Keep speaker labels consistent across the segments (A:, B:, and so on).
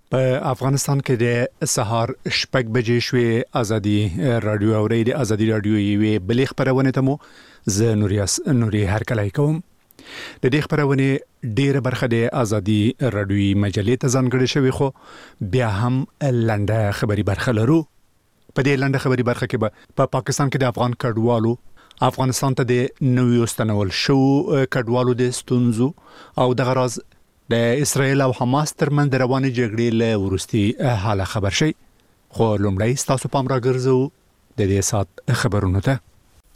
A: په افغانستان کې د سهار شپږ بجې شوې ازادي رادیو اوري د ازادي رادیو یوې بلې خبرونه ته مو زه نوري هرکلای کوم د دې خبرونه ډیره برخه د ازادي رادیو مجلې ته ځانګړې شوې خو بیا هم لنډه خبري برخه لرو په دې لنډه خبري برخه کې په پاکستان کې د افغان کډوالو افغانستان ته د نویو ستنول شو کډوالو د ستونزو او د غراز د اسرائیل او حماس ترمنځ د روانې جګړې له ورستي حاله خبر شي خو لومړی تاسو پام راګرځو د دې سات خبرونه ته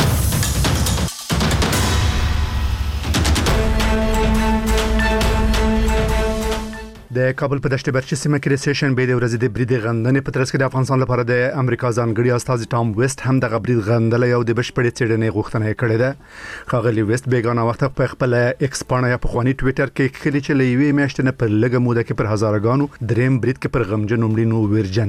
A: د کابل په دشت برچ سیمه کې د سیشن به د ورځې د بریډ غندنې په ترڅ کې د افغانستان لپاره د امریکا ځانګړي استاد ټام ویسټ هم د بریډ غندل یو د بشپړې څېړنې غوښتنه کړې ده خاغلی ویسټ بیگانه وخت په خپل ایکس پاڼه یا په خواني ټوئیټر کې خلی چې لوي میاشتنه پر لګه موده کې پر هزارګانو دریم بریډ کې پر غمجن ومړینو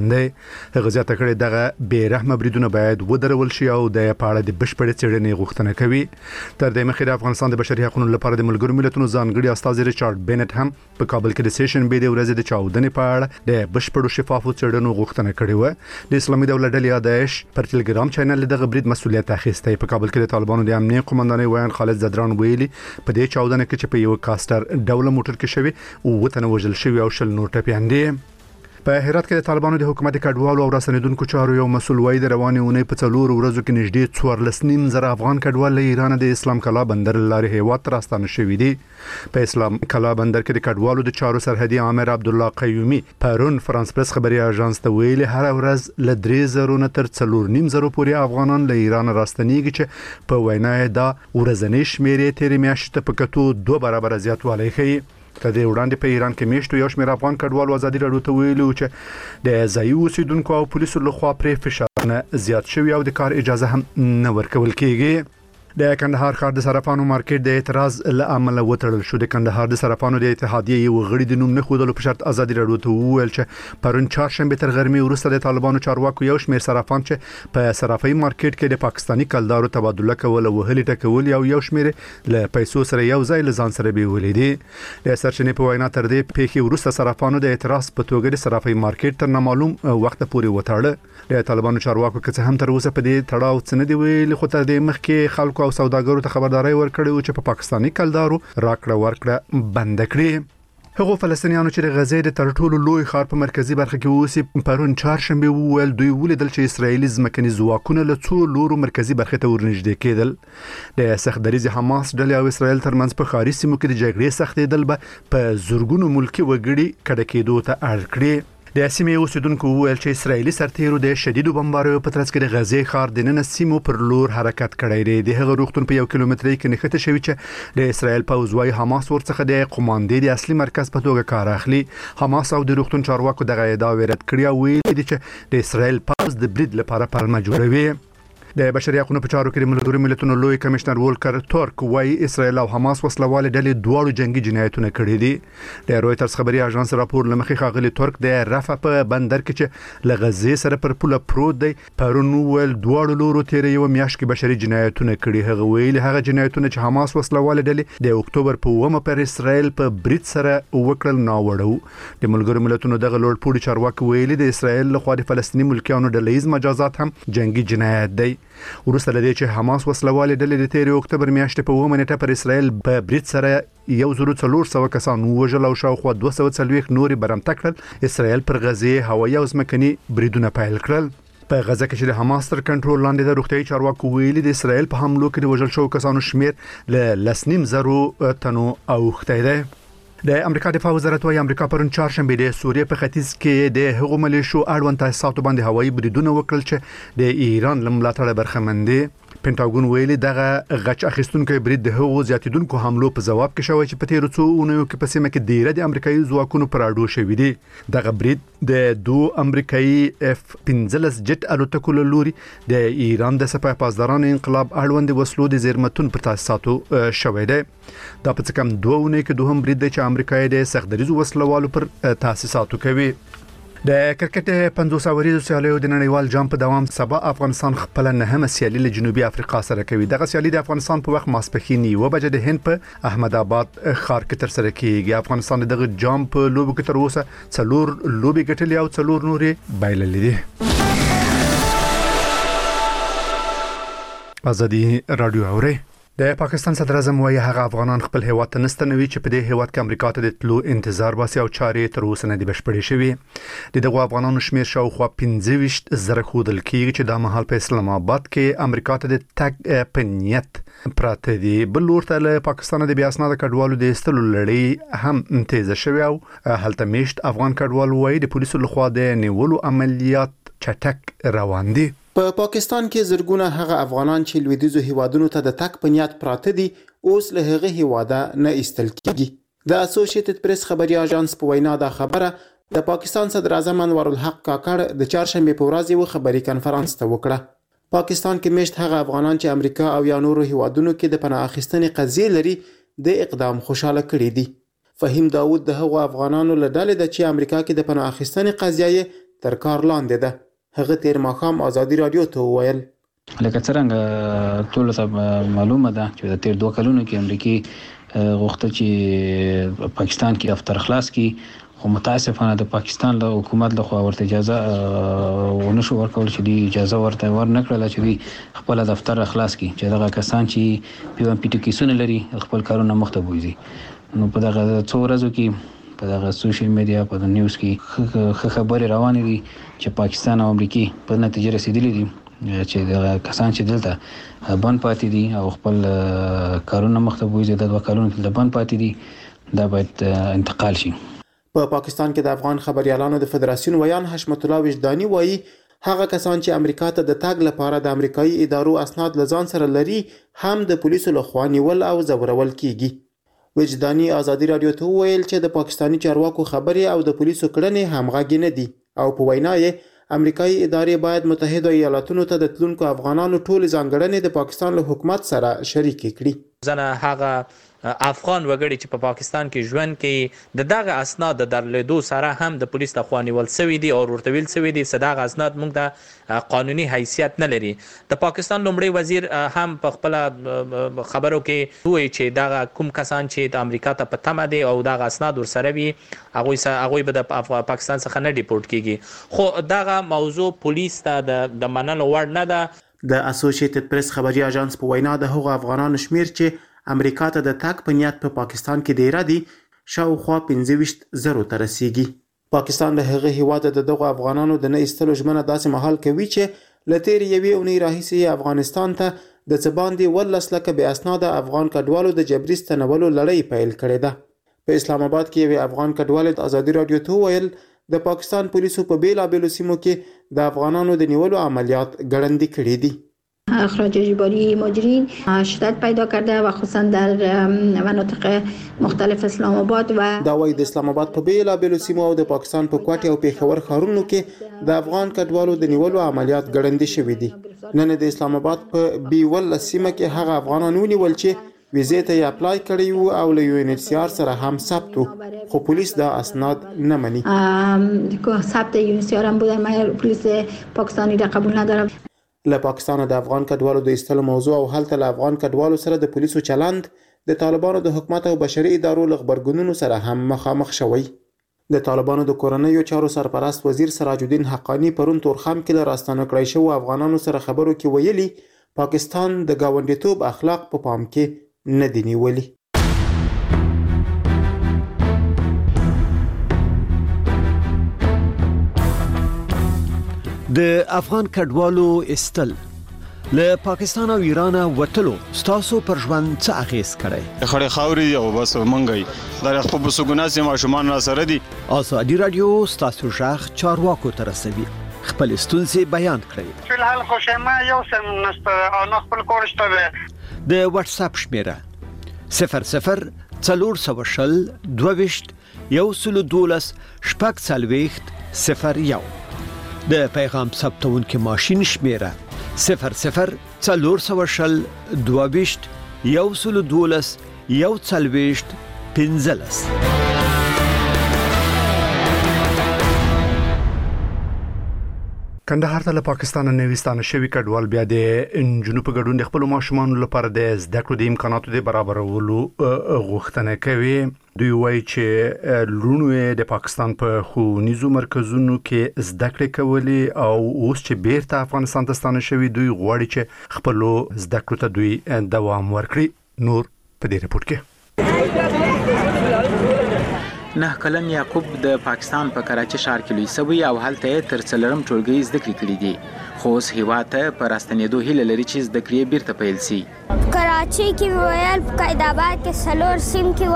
A: ورجندې هغه ځاته کړې دغه بیرحمه بریډونه باید ودرول شي او د پاړه د بشپړې څېړنې غوښتنه کوي تر دې مخکې د افغانستان د بشري حقوقو لپاره د ملګرو ملتونو ځانګړي استاد ریچارډ بینټ هم په کابل کې د سیشن به د ورځې د چاودنې په اړه د بشپړو شفافو څېړنو غوښتنه کړې و د اسلامي دولت ډلې داعش پر ټلګرام چینل د غبرید مسؤلیت اخیسته په کابل کې د طالبانو د امنیت قومندان ویان خالد زدران ویلي په دې چاودنه کې چې په یو کاستر ډول موټر کې شوی او وتنه وژل شوی او شل نور ټپياندې په هرات کې د طالبانو د حکومت کډوالو او رسنیدونکو چارو یو مسول وای د روانې اونۍ په څلور ورځو کې نږدې 14.5 افغان کډوال له ایران د اسلام کلا بندر لارې هیواد راستانه شوي دي په اسلام کلا بندر کې د کډوالو د چارو سرحدي عامر عبد الله قیومي پرون فرانس پریس خبري اژانس ته ویلي هر ورځ ل 3,000 نه تر 4.5 پورې افغانان له ایران راستنیږي چې په وینا دا ورځنی شمیرې تیرې میاشتې په کتو 2 برابر زیاتوالی ښیي تر دې وړاندې په ایران کې میشتو یو شمېر افغان کډوالو ازادي راډیو ته ویلو چې د ځایي اوسیدونکو او پولیسو لخوا پرې فشار نه زیات شوی او د کار اجازه هم نه ورکول کیږي د کندهار ښار د صرافانو مارکیټ د اعتراض له امله وتړل شو د کندهار د صرافانو د اتحادیې یو غړي د نوم نه خودلو په شرط ازادي راډیو ته وویل چې پرون چهارشنبه تر غرمې وروسته د طالبانو چارواکو یو شمېر صرافان چې په صرافي مارکیټ کې د پاکستاني کلدارو تبادله کول او وهلي ټکول یو شمېر له پیسو سره یو ځای له ځان سره بیولې دي د سرچینې په وینا تر دې پیښې وروسته صرافانو د اعتراض په توګه د صرافي مارکیټ تر نامعلوم وخت پورې وتاړه د طالبانو چارواکو که هم تر اوسه په دې تړاو څه نه دی ویلي خو تر دې مخکې خلکو او سوداګرو ته خبرداري ورکړې چې په پاکستاني کلدارو راکړه ورکړه بند کړي هغه فلسطینیانو چې د غزې د تر ټولو لوی ښار په مرکزی برخه کې اوسې پرون چهارشنبه وویل دوی ولیدل چې اسرایلی ځمکني ځواکونه له څو لورو مرکزی برخه ته ورنږدې کېدل د سختدریز حماس ډلې او اسرایل ترمنځ په ښاري سیمو کې د جګړې سختېدل به په زورګونو ملکی وګړي کډه کېدو ته اړ کړي د سیمې اوسیدونکو وویل چې اسرایلی سرتیرو د شدیدو بمباریو په ترڅ کې د غزې ښار د نن سیمو پر لور حرکت کړی دی د هغه روغتون په 1 کیلومتري کې نښته شوی چې د اسرایل پوځ وايي حماس ورڅخه د قوماندې د اصلي مرکز په توګه کار اخلي حماس او د روغتون چارواکو دغه ادعا ورد کړی او ویلي دي چې د اسرایل پوځ د بریډ لپاره پلمه جوړوي د بشري حقوقو په چارو کې د ملګرو ملتونو لوی کمشنر ولکر تورک وايي اسرائیل او حماس وسلواله ډلې دواړو جنگي جنایتونه کړي دي د رويټرز خبري اژانس راپور لمخې خاغلی تورک د رفح په بندر کې چې لغزې سره پر پوله پروت دی پرون ول دواړو لورو تیرې یو میاشت کې بشري جنایتونه کړي هغه ویلي هغه جنایتونه چې حماس وسلواله ډلې د اکتوبر په 1 پر اسرائیل په بریټ سره وکړل ناوړو د ملګرو ملتونو دغه لوړ پوړي چارواکي ویلي د اسرائیل لخوا د فلسطیني ملکیانو ډلهیز مجازات هم جنگي جنایت دی ورسته لدې چې حماس وسلواله ډلې د 13 اکتوبر میاشتې په 1 منټه پر اسرائیل په بریټ سره 1,400 کسان وژل او شاوخوا 240 نوري برمته کړل اسرائیل پر غزې هوایي او ځمکني بریدونه پیل کړل په غزه کې چې د حماس تر کنټرول لاندې د روغتي چارواکو ویلي د اسرائیل په حملو کې د وژل شوو کسانو شمیر ل 2.5 تنو اوخته دی د امریکا دفاع وزارت وايي امریکا پرون چهارشنبه د سوریه په ختیځ کې د هغو ملیشو اړوند تاسیساتو باندې هوایي بریدونه وکړل چې د ایران لملاتړ برخمن دي پینټاګون ویلي دغه غچ اخیستونکو برید د هغو زیاتیدونکو حملو په جواب کې شوی چې په تیر څو اونیو کې په سیمه کې ډیره د امریکایي ځواکونو پر اډو شوی دي دغه برید د 2 امریکایي F-15 جټ الوتکو لوري د ایران د سپاه پاسداران انقلاب اړوند وسلو د زیرمتون پر تاسیساتو شوی دی دا په څه کم 2 اونۍ کې دوهم برید دی چې امریکایي د سختدریز وسلوالو پر تاسیساتو کوي د کرکټ 50 اوریزو سیالیو د نړیوال جام په دوام سبا افغانستان خپل نهمه سیالي له جنوبي افریقا سره کوي. دغه سیالي د افغانستان په وخت ماسپښین 1 بجې د هند په احمد آباد ښار کې تر سره کیږي. افغانستان دغه جام په لوبو کې تر اوسه 4 لوبي ګټلې او 4 نورې بایللې دي. ازادي رادیو اوري. د پاکستان صدر اعظم وايي هغه افغانان خپل هیواد ته نستنوي چې په دې هیواد کې امریکا ته د تلو انتظار باسي او چارې تر اوسه نه دي بشپړې شوې. دغه افغانانو شمیر شاوخوا 15,000 خودل کېږي چې د مهال په اسلام آباد کې امریکا ته د تګ په نیت پراته دي. بل ورته له پاکستان د بیا اسناد کډوالو د استلو لړۍ هم تیزه شوې او هلته میشت افغان کډوال وايي د پولیسو لخوا د نیولو عملیات چټک روان دي.
B: په پاکستان کې زرګونه هغه افغانان چې لویدیځو هیوادونو ته د تک په نیت پراته دي اوس له هغه هیواده نه ایستل کیږي. د اسوسییټډ پریس خبري اژانس په وینا دا خبره د پاکستان صدر اعظم انور الحق کاکړ د چهارشنبه په ورځ یو خبري کانفرنس ته وکړه. پاکستان کې مشت هغه افغانان چې امریکا او یا نورو هیوادونو کې د پناه اخیستنې قضیه لري د اقدام خوشاله کړي دي. فهیم داوود د هغو افغانانو له ډلې د چې امریکا کې د پناه اخیستنې قضیه تر کار لاندې ده. هغه تیر ماښام ازادي رادیو ته وویل
C: لکه څنګه ټول ته معلومه ده چې د تیر 2 کلونو کې امریکای غوښته چې پاکستان کې دفتر خلاص کړي خو متاسفانه د پاکستان له حکومت لخوا ورته اجازه ونشو ورکول چې دی اجازه ورته ورنکړه چې دی خپل دفتر خلاص کړي چې دغه کسان چې پی ام پی ټی کیسونه لري خپل کارونه مخته بوزي. نو په دغه څو ورځو کې په دغه سوشل میډیا په نیوز کې خبري روانې دي چې پاکستان او امریکای په نتیجه رسیدلې دي چې د کسان چې دلته بند پاتې دي او خپل کارونه مخته بوزي د 2 کلونو کې بند پاتې دي دا باید انتقال شي.
B: په پاکستان کې د افغان خبريالانو د فدراسیون ویان حشمت الله وجداني وایي هغه کسان چې امریکا ته د تګ لپاره د امریکایي ادارو اسناد لزان سره لري هم د پولیسو لخوا نیول او زورول کیږي. وجداني ازادي رادیو ته ویل چې د پاکستاني چارواکو خبرې او د پولیسو کړنې همغږي نه دي او په وینا یې امریکایي ادارې باید متحده ایالاتونو ته د تلونکو افغانانو ټول ځانګړنې د پاکستان له حکومت سره شریک کړي.
D: ځنه هغه افغان وګړي چې په پاکستان کې ژوند کوي د دغه اسناد د درلودو سره هم د پولیس لخوا نیول شوی دي او ورته ویل شوی دي چې دغه اسناد موږ د قانوني حیثیت نه لري. د پاکستان لومړی وزیر هم په خپل خبرو کې وایي چې دغه کوم کسان چې د امریکا ته په تمه دي او دغه اسناد ورسره وي هغه به د پاکستان څخه نه ډیپورت کیږي. خو دغه موضوع پولیس ته د منلو وړ نه ده.
B: د اسوسییټډ پریس خبري اژانس په وینا د هغو افغانانو شمیر چې امریکا ته د تګ په نیت په پاکستان کې ډیر دي شاوخوا 15,000 ته رسیدي. پاکستان له هغه هیواد د دغو افغانانو د نه ایستلو ژمنه داسې مهال کوي چې لتیر یوې اونۍ راهیسې افغانستان ته د څباندې 12 لکه بې اسناده افغان کډوالو د جبري ستنولو لړۍ پیل کړې ده. په اسلام آباد کې یو افغان کډوال د ازادي رادیو ته ویل د پاکستان پولیسو په بیلابېلو سیمو کې د افغانانو د نیولو عملیات ګړندي کړي دي.
E: اخراج اجباری مهاجرین شدت پیدا کرده و خصوصا در مناطق مختلف اسلام آباد و
B: دا وايي د اسلام آباد په بیلابېلو سیمو او د پاکستان په کوټه او پیښور ښارونو کې د افغان کډوالو د نیولو عملیات ګړندي شوي دي. نن د اسلام آباد په بیول سیمه کې هغه افغانان ونیول چې ویزې ته یې اپلای کړی وو او له یو ان ایچ سی آر سره هم ثبت وو خو پولیس دا اسناد نه مني.
E: ثبت یو ان ایچ سی آر هم بوده مگر پلیس پاکستانی را قبول نداره.
B: له پاکستان د افغان کډوالو د ایستلو موضوع او هلته له افغان کډوالو سره د پولیسو چلند د طالبانو د حکومت او بشري ادارو له غبرګونونو سره هم مخامخ شوی. د طالبانو د کورنیو چارو سرپرست وزیر سراج الدین حقانی پرون تورخم کې له راستانه کړی شو افغانانو سره خبرو کې ویلي پاکستان د گاونډیتوب اخلاق په پام کې نه دی نیولي.
F: د افغان کډوالو استل له پاکستان او ایران وټلو ستاسو پر ژوند څه اغیز کړي؟
G: خړې خاوري او بس منګي دا خپل بسګوناسي ماشومان را سره دي.
F: ازادي رادیو ستاسو ژغ چارواکو تر رسوي خپل ستونزې بیان کړئ.
H: فلحال خو شمه یو سم نسته او خپل کورشته
F: د واتس اپ شمیره 00 420 22 112 شپږ څلوېښت 01 د پیغام ثبتون کې ماشين شمیره 00 420 22 112 140 15.
A: کندهار ته له پاکستان نوي ستانه شوی کډوال بیا د جنوب ګډون د خپل ماشومان لپاره د زده کړو د امکاناتو د برابرولو غوښتنه کوي. دوی وایي چې لونو د پاکستان په ښوونیزو مرکزونو کې زده کړې کولې او اوس چې بیرته افغانستان ته ستانه شوی دوی غواړي چې خپل زده کړو ته دوی دوام ورکړي. نور په دې رپورت کې
I: 9 کلن یعقوب د پاکستان په کراچي ښار کې لوی شوی او هلته تر څلورم ټولګي زده کړې کړې دي خو اوس هیواد ته پر راستنېدو هیله لري چې زده کړې بیرته پیل شي.
J: کراچي کې ویل په قایدآباد کې سلور سیم کې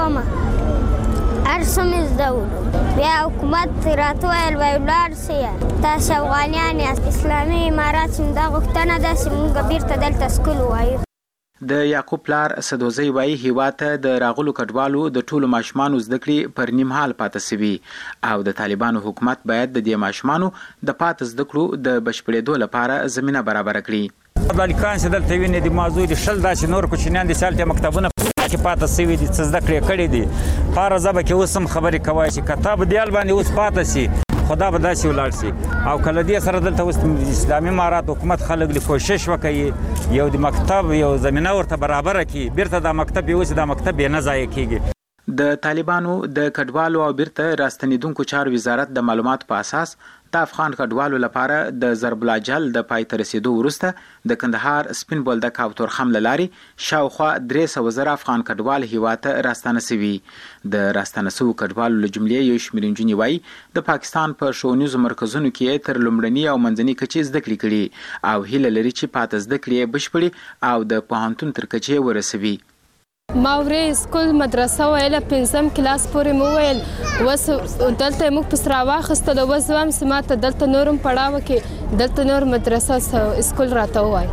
J: ومه ارسم زده بیا حکومت راته ویل ویلار سي تاسو افغانان اسلامي امارات څنګه غوښتنه ده چې موږ بیرته دلته سکول وایو.
I: د یعقوب پلار سدوزی وایي هیواد ته د راغلو کډوالو د ټولو ماشومانو زده کړې پر نیم حال پاتې شوي او د طالبانو حکومت باید د دې ماشومانو د پاتې زده کړو د بشپړېدو لپاره زمينه برابر کړي.
K: بالیکان چې دلته ویني د موضوع د شل داسې نور کوچنیان د سالته مکتبونه کې پاتې شوي دي چې زده کړې کړي دي پاره زبه کې اوس هم خبرې کوي چې کتاب دیال باندې اوس پاتې شي خدا به داسې ولاړ شي او کله دې سره دلته اوس اسلامي امارات حکومت خلک له کوشش وکړي یو د مکتب یو زمينه ورته برابر کړي بیرته د مکتب یو چې د مکتب نه ضایع کیږي.
I: د طالبانو د کډوالو او بیرته راستنیدونکو چارو وزارت د معلوماتو په اساس د افغان کډوالو لپاره د ضرب الاجل د پای ته رسیدو وروسته د کندهار سپین بولدک او تورخم لاري شاوخوا 300,000 افغان کډوال هیواد ته راستانه شوي. د راستانه شوو کډوالو له جملې یو شمېر نجونې وایي د پاکستان په ښوونیزو مرکزونو کې تر لومړني او منځني کچې زده کړې کړي او هیله لري چې پاتې زده کړې بشپړي او د پوهنتون تر کچې ورسوي.
L: ما ورې سکول مدرسه ویله 5م کلاس پورې مو ویل وس دلته موږ په سره واخیستل وس هم سماته دلته نورم پړاو کې دلته نور مدرسه سکول راته وای.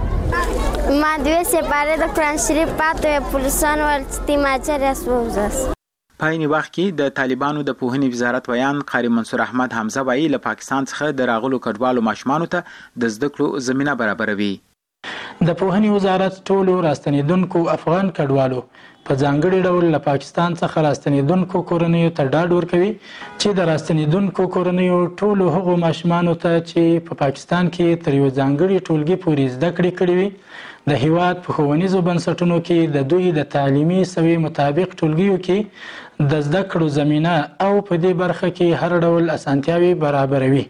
J: ما دوی سپاره د قرآن شریف پاتې پولیسان ول چې ماچر اسوزس.
I: پایني وخت کې د طالبانو د پوهنې وزارت ویان قاری منصور احمد حمزه وایي له پاکستان څخه د راغلو کډوالو ماشومانو ته د زده کړو زمينه برابروي.
M: د پوهنې وزارت ټولو راستنیدونکو افغان کډوالو په ځانګړي ډول له پاکستان څخه راستنیدونکو کورنیو ته ډاډ ورکوي چې د راستنیدونکو کورنیو ټولو هغو ماشومانو ته چې په پاکستان کې تر یو ځانګړي ټولګي پورې زده کړې کړې وي د هیواد په ښوونیزو بنسټونو کې د دوی د تعلیمي سویې مطابق ټولګیو کې د زده کړو زمینه او په دې برخه کې هر ډول اسانتیاوي برابروي.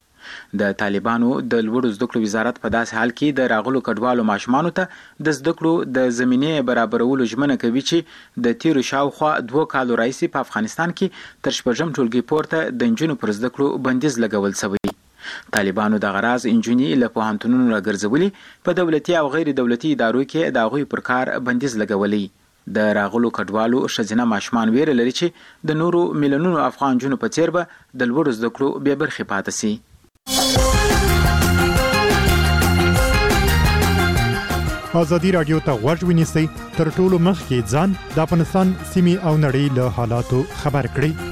I: د طالبانو د لوړو زده کړو وزارت په داسې حال کې د راغلو کډوالو ماشومانو ته د زده کړو د زمینې برابرولو ژمنه کوي چې د تیرو شاوخوا 2 کالو راهیسې په افغانستان کې تر 6م ټولګي پورته د نجونو پر زده کړو بندیز لګول شوی. طالبانو د غراز انجونی له پوهنتونونو راګرځولي په دولتي او غیر دولتي ادارو کې د هغوی پر کار بندیز لګولي. د راغلو کډوالو ښځینه ماشومان ویره لري چې د نورو میلیونونو افغان جنونو په څیر به د لوړو زده کړو بې برخې پاتې شي.
N: ازادي رادیو ته غوږ ونیسئ تر ټولو مخکې ځان د افغانستان سیمې او نړۍ له حالاتو خبر کړئ.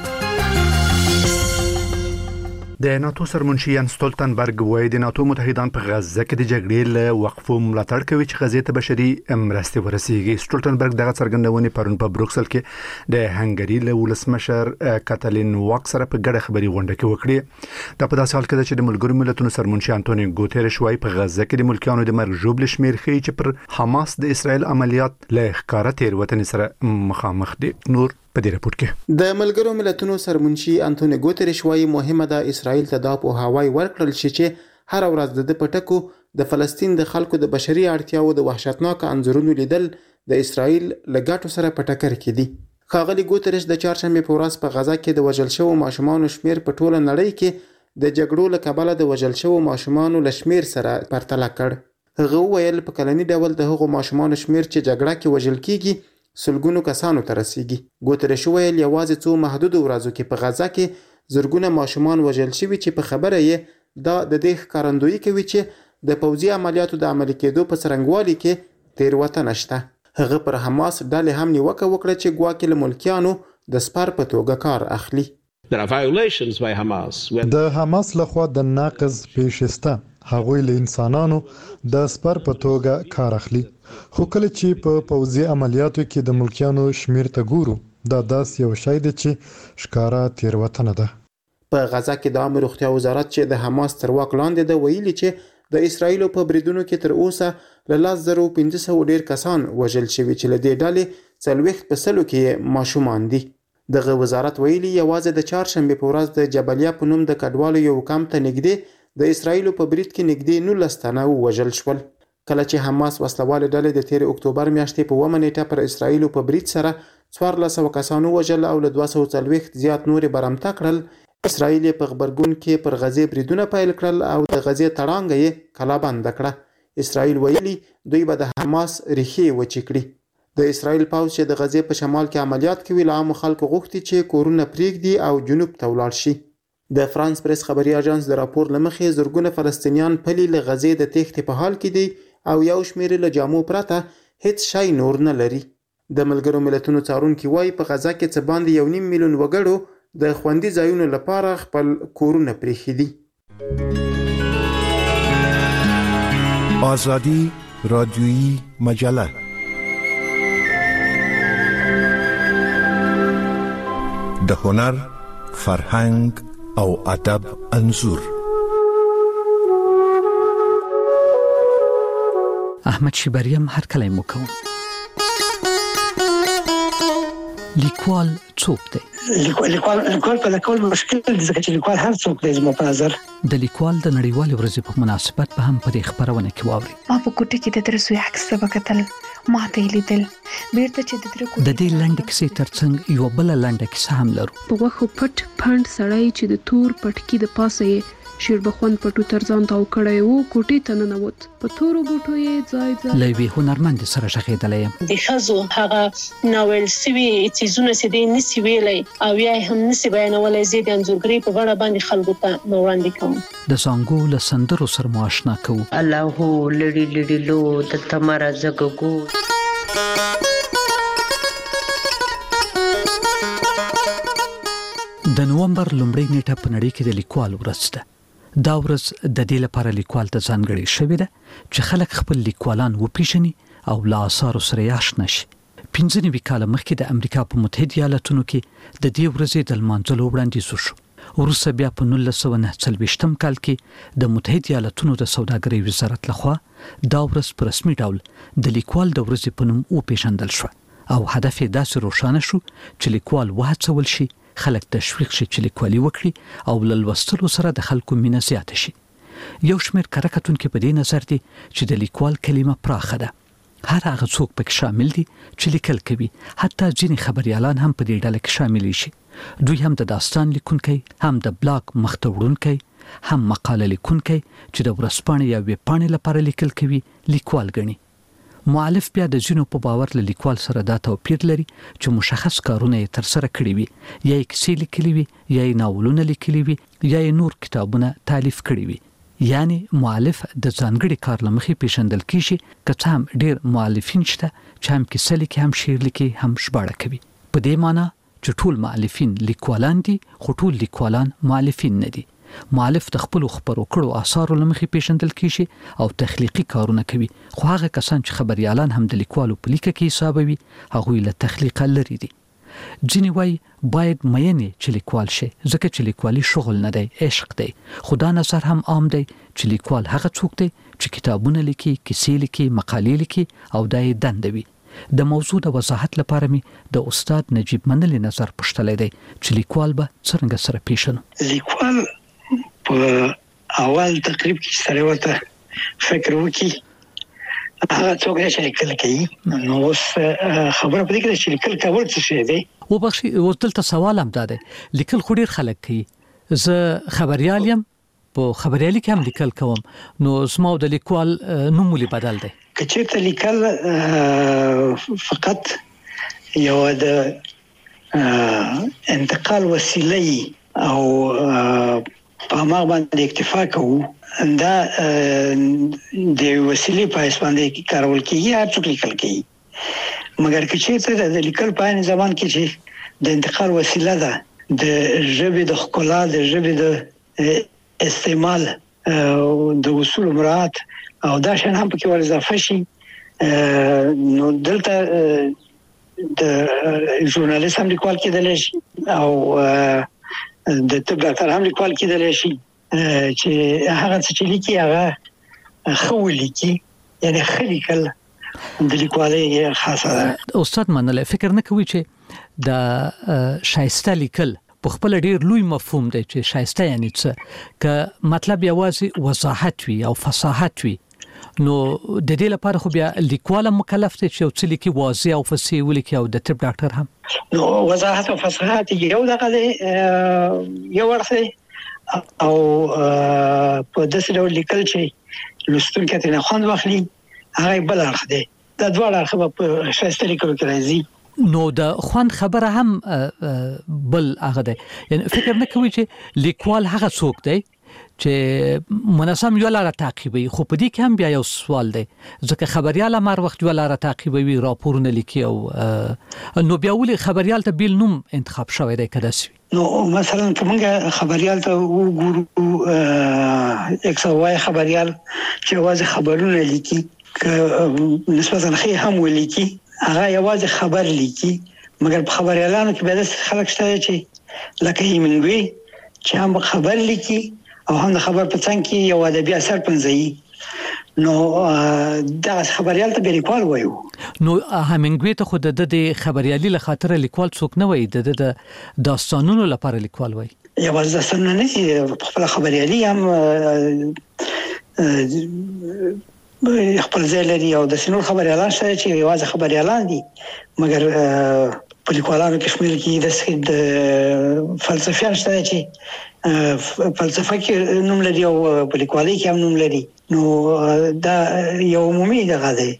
A: د ناتو سرمنشي یان ستولتنبرګ وایي د ناتو متحدان په غزه کې د جګړې له وقفو ملاتړ کوي چې غزې ته بشري مرستې ورسیږي. ستولتنبرګ دغه څرګندونې پرون په بروکسل کې د هنګري له ولسمشر کاتالین واک سره په ګډه خبري غونډه کې وکړه. دا په داسې حال کې ده چې د ملګرو ملتونو سرمنشي انټونیو ګوتيرش وایي په غزه کې د ملکیانو د مرګ ژوبل شمیر ښیي چې پر حماس د اسرائیل عملیات له ښکاره تېروتنې سره مخامخ دي. نور په دې رپورت کې
B: د ملګرو ملتونو سرمنشي انټونیو ګوتيرش وایي مهمه ده اسرائیل ته دا په هواي ورکړل شي چې هر ورځ د پټکو د فلسطین د خلکو د بشري اړتیاو د وحشتناک انځورونو لیدل د اسرائیل لګاټو سره پټکر کړي. ښاغلي ګوتيرش د چهارشنبه په ورځ په غزا کې د وژل شوو ماشومانو شمیر په ټوله نړۍ کې د جګړو له کبله د وژل شوو ماشومانو له شمیر سره پرتله کړ. هغه ویل په کلني ډول د هغو ماشومانو شمیر چې جګړه کې وژل کیږي سلګونو کسانو ته رسیږي. ګوتيرش ویل یوازې څو محدود ورځو کې په غزا کې زرګونه ماشومان وژل شوي چې په خبره یې دا د دې ښکارندویي کوي چې د پوځي عملیاتو د عملي کېدو په څرنګوالي کې تېروتنه شته. هغه پر حماس ډلې هم نیوکه وکړه چې ګواکې له ملکیانو د سپر په توګه کار اخلي.
N: د حماس لخوا د ناقض پیښې شته. هغوی له انسانانو د سپر په توګه کار اخلي. خو کله چې په پوځي عملیاتو کې د ملکیانو شمیر ته ګورو دا داس یو شی دی چې ښکارا تیروتنه ده.
B: په غزا کې د عامه روغتیا وزارت چې د حماس تر واک لاندې ده ویلي چې د اسرایل په بریدونو کې تر اوسه له 1500 ډیر کسان وژل شوي چې له دې ډلې 40% کې ماشومان دي. دغه وزارت ویلي یوازې د چهارشنبه په ورځ د جبلیه په نوم د کډوالو یو کمپ ته نږدې د اسرایل په برید کې نږدې 19 تنه وژل شول. کله چې حماس وسلواله ډلې د 13 اکتوبر میاشتې په 1 نیټه پر اسرایل په برید سره 1400 کسانو وژل او له 240 زیات نورې برمته کړل، اسرایل په خبرګون کې پر غزې بریدونه پیل کړل او د غزې تړانګه یې کلابند کړه. اسرایل ویلي دوی به د حماس ریښې وچې کړي. د اسرایل پوځ چې د غزې په شمال کې عملیات کوي له عامو خلکو غوښتي چې کورونه پرېږدي او جنوب ته ولاړ شي. د فرانس پریس خبري اژانس د راپور لمخې زرګونه فلسطینیان پلي له غزې د تېښتې په حال کې دي او یو شمېر له جامو پرته هیڅ شی نور نه لري. د ملګرو ملتونو څارونکي وایي په غزا کې څه باندې 1.5 میلیون وګړو د خوندي ځایونو لپاره خپل کورونه پرېښي دي.
O: آزادی رادیویی مجله د هنر، فرهنګ او ادب انځور.
P: احمد شیبریم هر کله مو کوم. لیکوال څوک دی؟
Q: لیکوال په لیکل مشکل دي ځکه چې لیکوال هر څوک دی زما په نظر.
P: د لیکوال د نړیوالې ورځې په مناسبت به هم په دې خبرونه کې واوري.
R: ما په کوټه کې د درسوي عکس وکتل، ما ته لیدل بیرته چې د درکو
P: د دې لنډ کیسې ترڅنګ یو بل لنډ کیسه هم لرو.
S: په غوښو پټ پاند سړی چې د تور پټکی د پاسه یې شیربخون پټو ترځان تاو کړی وو، کوټې ته ننوت. په تورو بوټو یې ځای
P: لوی هنرمند سره ژغېدلې.
T: د ښځو هغه ناول سوي څیزونه چې دې نسی ویلی او یا هم نسی بیانولی، زه د انځورګرۍ په بڼه باندې خلکو ته وړاندې کوم.
P: د زانګو له سندرو سره مو اشنا کوو.
U: الله هو لړي لړي لو د تمره زګګو.
P: د نومبر لومړۍ نیټه په نړۍ کې د لیکوال ورځ ده. دا ورځ د دې لپاره لیکوال ته ځانګړې شوې ده چې خلک خپل لیکوالان وپیژني او له آثارو سره آشنا شي. 15 کاله مخکې د امریکا په متحده ایالاتونو کې د دې ورځې د لمانځلو وړاندیز وشو. وروسته بیا په 1949 کال کې د متحده ایالاتونو د سوداګرۍ وزارت لخوا دا ورځ په رسمي ډول د لیکوال د ورځې په نوم وپیژندل شو او هدف یې داسې روښانه شو چې لیکوال وهڅول شي خلک تشویق شي چې لیکوالي وکړي او له لوستلو سره د خلکو مینه زیاته شي. یو شمېر کره کتونکي په دې نظر دي چې د لیکوال کلمه پراخه ده. هر هغه څوک پکې شامل دي چې لیکل کوي، حتی ځینې خبريالان هم په دې ډله کې شامل شي. دوی هم د داستان لیکونکي، هم د بلاګ مخته وړونکي، هم مقاله لیکونکي چې د ورځپاڼې یا ویبپاڼې لپاره لیکل کوي لیکوال ګڼي. مؤلف بیا د ځینو په باور له لیکوال سره دا توپیر لري چې مشخص کارونه یې ترسره کړي وي، یا یې کیسې لیکلي وي، یا یې ناولونه لیکلي وي، یا یې نور کتابونه تالیف کړي وي. یعنی مؤلف د ځانګړي کار له مخې پیژندل کیږي، که څه هم ډېر مؤلفین شته چې هم کیسه لیکي، هم شعر لیکي، هم ژباړه کوي. په دې معنی چې ټول مؤلفین لیکوالان دي، خو ټول لیکوالان مؤلفین نه دي. مؤلف د خپل خبرو کړو آثارو لمخې پیژندل کیږي او تخلیقي کارونه کوي، خو هغه کسان چې خبريالان هم د لیکوالو په لیکه کې حسابوي هغه له تخلیق لري دي. ځینې وایي باید مینې چې لیکوال شي ځکه چې لیکوالي شغل نه دی، عشق دی. خو دا نظر هم عام دی چې لیکوال هغه څوک دی چې کتابونه لیکي، کیسې لیکي، مقالې لیکي او دا یې دنده وي. د موضوع د وضاحت لپاره می د استاد نجیب منلی نظر پوښتلی دی چې لیکوال به څنګه سره پیژنو.
Q: لیکوال په اول تقریب کې سره ورته فکر وکړي هغه څوک چې لیکل کوي. نو اوس خبره پدې کې چې لیکل کول څه شي دی.
P: وبخښي اوس دلته سوال هم ده، لیکل خو ډیر خلک کوي. زه خبريال یم، په خبريالي کې هم لیکل کوم، نو زما د لیکوال نوم ولې بدل دی؟
Q: کچېرته لیکل فقط یو د انتقال وسیله او په ما باندې اکتفا کوو، دا د وسیلې په اساس باندې کارول کیږي، هر څوک لیکل کوي. مګر کچېرته د لیکل په عین زمان کې چې د انتقال وسیله ده، د ژبې د ښکلا، د ژبې د استعمال د اصول مراعات او دا شان هم پکې ور اضافه شي، نو دلته د ژورنالیست هم لیکوال کېدلی شي او د طب ډاکټر هم لیکوال کېدلی شي چې هغه څه چې لیکي هغه خو لیکي یعنی خلیکل د لیکوالۍ خاصه ده.
P: استاد منل فکر نه کوي چې د شایسته لیکل په خپل ډیر لوی مفهوم دی چې شایسته یعنی څه ک مطلب یوازې وضاحت وي او فصاحت وي نو د دې لپاره خو بیا لیکوال مکلف دی چې څه لیکي واضح او فصیح ولیکي او د طب ډاکټر هم
Q: نو وضاحت او فصاحت یو دغه دی یو ورته او په داسې ډول لیکل چې لوستونکي ته نه خوند واخلي هغه بل اړخ دی. دا دواړه اړخ په شایسته لیکلو کې راځي.
P: نو د خوان خبره هم بل هغه دی یعنی فکر نه کوي چې لیکوال هغه څوک دی چې منظم یو لاره تعقیبوي خو په دې کې هم بیا یو سوال دی ځکه خبريال مر وخت یو لاره تعقیبوي راپورونه لیکي او نو بیا ولې خبريال ته بیل نوم انتخاب شوی دی کده سوي.
Q: نو مثلا کومه خبريال ته وګورو اکسوای خبريال چې واځي خبرونه لیکي ک نسبتا خي هم ولیکي هغه یوازې خبر لیکي مګر په خبريالانو کې به د خلک شته چې لکه هیمنګوي چې هم خبر لیکي او هم د خبر په څنګ کې یو ادبي اثر پنځي نو دا خبريال ته لیکوال وایو.
P: نو هیمنګوي ته خود د خبريالي له خاطر لیکوال څوک نه وایي د داستانونو لپاره لیکوال وایي.
Q: یوازې داستانونه نه خپل خبريالي هم خپل ځای لري او د سينور خبريالان شته چې یوازې خبريالان دي مګر په لیکوالانو کې شمېر کې د فلسفیان شته چې فلسفه کې نوم لري او په لیکوالۍ کې هم نوم لري. نو دا یو عمومي دغه دی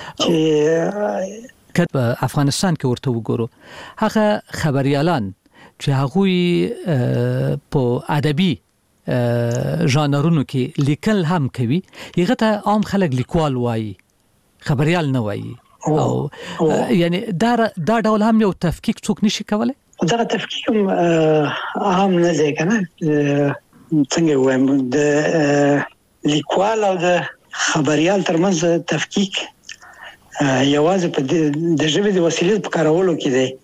Q: چې
P: په افغانستان کې ورته وګورو هغه خبريالان چې هغه په ادبي ژانرونو کې لیکل هم کوي هغه ته عام خلک لیکوال وایي خبريال نه وایي او یعنی دا ډول هم یو تفکیک څوک نشي کولای.
Q: دا تفکیک هم نه دی کنه څنګه وایم د لیکوال او د خبريال ترمنځ تفکیک یوازې په د ژبې د وسیلې په کارولو کې دی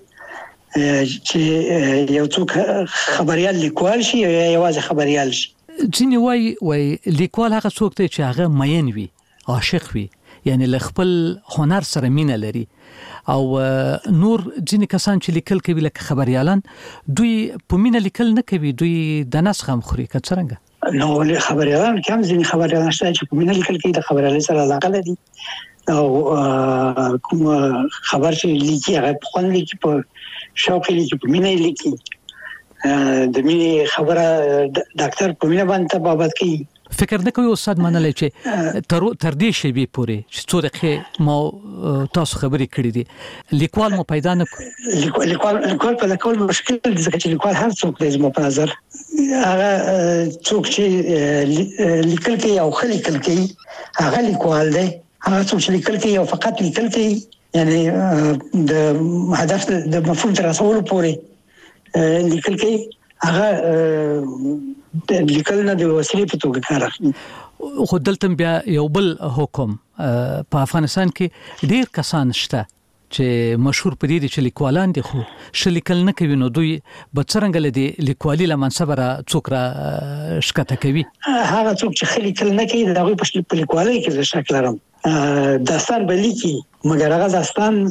Q: چې یو څوک خبريال لیکوال شي یا یوازې خبريال شي.
P: ځینې وای لیکوال هغه څوک دی چې هغه مین وي عاشق وي یعنی له خپل هنر سره مینه لري او نور ځینې کسان چې لیکل کوي لکه خبريالان دوی په مینه لیکل نه کوي دوی د نس غم خوري که څنګه.
Q: نو له خبريالان کوم ځینې خبريالان شته چې په مینه لیکل کوي د خبريالۍ سره علاقه لري او کوم خبر چې لیکي هغه په خوند لیکي په شوق لیکي په مینه لیکي د مینه خبره ډاکټر په مینه باندې بابت کوي.
P: فکر نه کوي استاد منلای چې تر دې شی به پوره چې څو دقیقې ما تاسو خبرې کړې دي لیکوال مو پیدا نه
Q: کړ لیکوال په لیکل مشکل دي ځکه چې لیکوال هر څوک دی زموږ په نظر هغه څوک چې لیکل کوي او خلیکل کوي هغه لیکوال دی. هغه څوک چې لیکل کوي او فقط لیکل کوي یعنی د هدف د مفهوم تر رسولو پورې لیکل کوي هغه د لیکل نه د وسیلې په توګه کار اخلي.
P: خو دلته بیا یو بل حکم په افغانستان کې ډیر کسان شته چې مشهور پدې دي چې لیکوالان دي خو شلیکل نه کوي نو دوی به څنګه لدی لیکوالي له منصب را څوک را شکته کوي.
Q: هغه څوک چې خلیکل نه کوي دا غوي په لیکوالۍ کې څه شک لرم داستان به لیکي مګر هغه داستان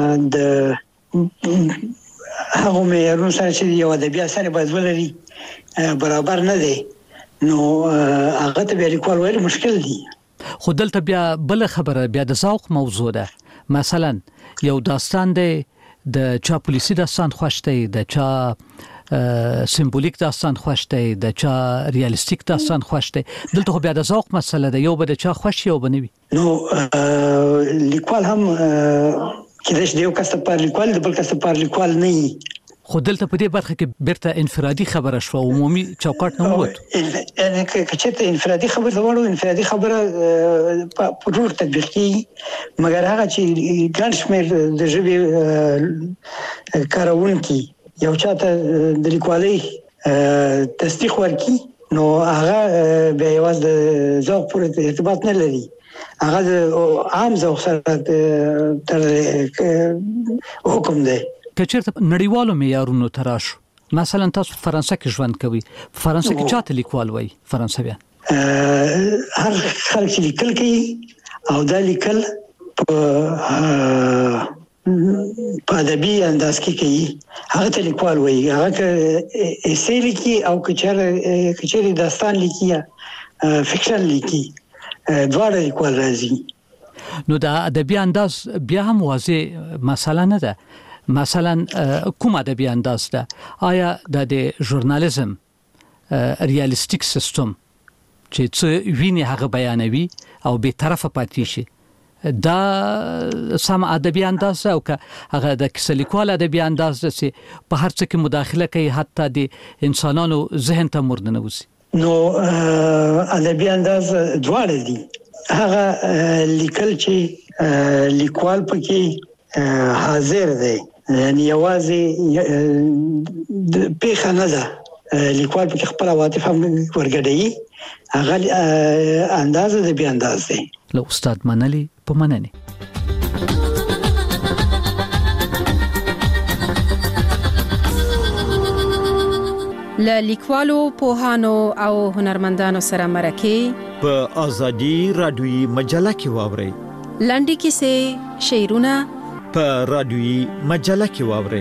Q: د هغه معیارونو سره چې یو ادبي اثر باید ولري برابر نه دی نو هغه ته به لیکوال ویل مشکل دي.
P: خو دلته بیا بل خبره بیا د ذوق موضوع ده مثلا یو داستان دی د چا پولیسي داستان خوښ دی د چا سمبولیک داستان خوښ دی د چا ریالیستیک داستان خوښ دی دلته خو بیا د ذوق مسله ده یو به د چا خوښ یو بنوي.
Q: نو لیکوال هم کله چې یو کس په لیکوال د بل کس په لیکوال نه وي
P: خو دلته په دې برخه کې بیرته انفرادي خبره شو عمومي چوکاټ نه ووت
Q: یعنی چې انفرادي خبره وړو انفرادي خبره په ډور تطبیق کیږي مګر هغه چې ګڼ شمېر د ژبې کارونکي یو چاته د لیکوالۍ تصدیق ورکړي نو هغه به یوازې د ذوق پورې ارتباط نه لري هغه د عام ذوق سره تر حکم دی.
P: که چېرته نړیوالو معیارونو تراشو مثلا تاسو فرانسه کې ژوند کوي، فرانسه کې چاته لیکوال وای فرانسویان؟
Q: هر خلک چې لیکل کوي او دا لیکل په ادبي انداز کې کوي هغه ته لیکوال وای. هغه ایسې لیکي او کچېری داستان لیکي فکشن لیکي دواړه لیکوال راځي.
P: نو دا ادبي انداز بیا هم واضح مسله نه ده. مثلا کوم ادبي انداز ده؟ آیا د ژورنالیزم ریالیستیک سیستم چې څه ویني هغه بیانوي او به طرفه پاتې شي دا سم ادبي انداز او که هغه د کیسلیکوال ادبي انداز چې په هر څه کې مداخله کوي حتی د انسانانو ذهن ته مردنه وسی؟
Q: نو ادبي انداز دواړه دي. هغه لیکل چې لیکوال پکې حاضر دی، یعنی یوازې پیښه نه ده، لیکوال پکې خپل عواطف هم ورګډوي، هغه انداز ادبي انداز دی.
P: له استاد منلی په مننه.
C: له لیکوالو، پوهانو او هنرمندانو سره مرکه
F: په ازادي رادیوي مجله کې واوري.
C: لنډي کیسې، شعرونه
F: په رادیوي مجله کې واوري.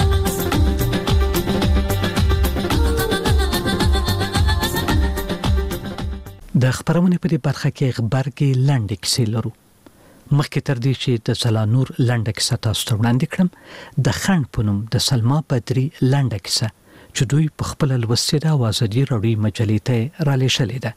P: د خبرونه په دې برخه کې خبرګي لنډي کیسې لرو. مخکې تر دې چې د زلانور لنډه کیسه تاسو ته وړاندې کړم، د خند په نوم د سلما بدري لنډه کیسه چې دوی په خپل لوستې د ازادي رادیوي مجلې ته را لېږلې ده.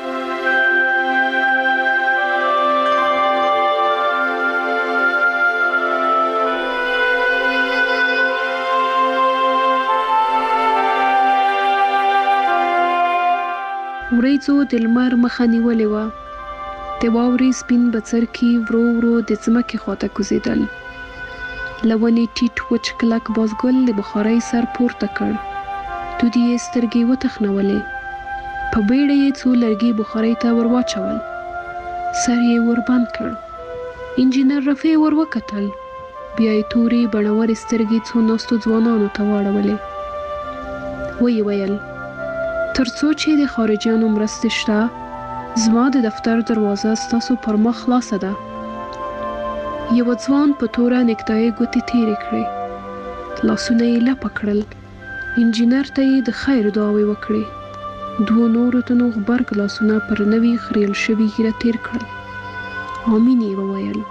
S: وریځو د لمر مخه نیولې وه، د واورې سپین بڅرکي ورو ورو د ځمکې خواته کوزېدل. له ونې ټیټ وچ کلک بازګل د بخارۍ سر پورته کړ. دودي یې سترګې وتخنولې. په بیړه یې څو لرګي بخارۍ ته ور واچول. سر یې ور بند کړ. انجینر رفیع ور وکتل. بیا یې تورې بڼورې سترګې څو ناستو ځوانانو ته واړولې. ویې ویل تر څو چې د خارجيانو مرستې شته، زما د دفتر دروازه ستاسو پر مخ خلاصه ده. یو ځوان په توره نیکټای ګوتې تېرې کړې. لاسونه یې لپه کړل. انجینر ته یې د خیر دعاوې وکړې. دوه نورو ته نو غبرګ لاسونه پر نوي خریل شوي ږیره تېر کړل. آمین یې وویل.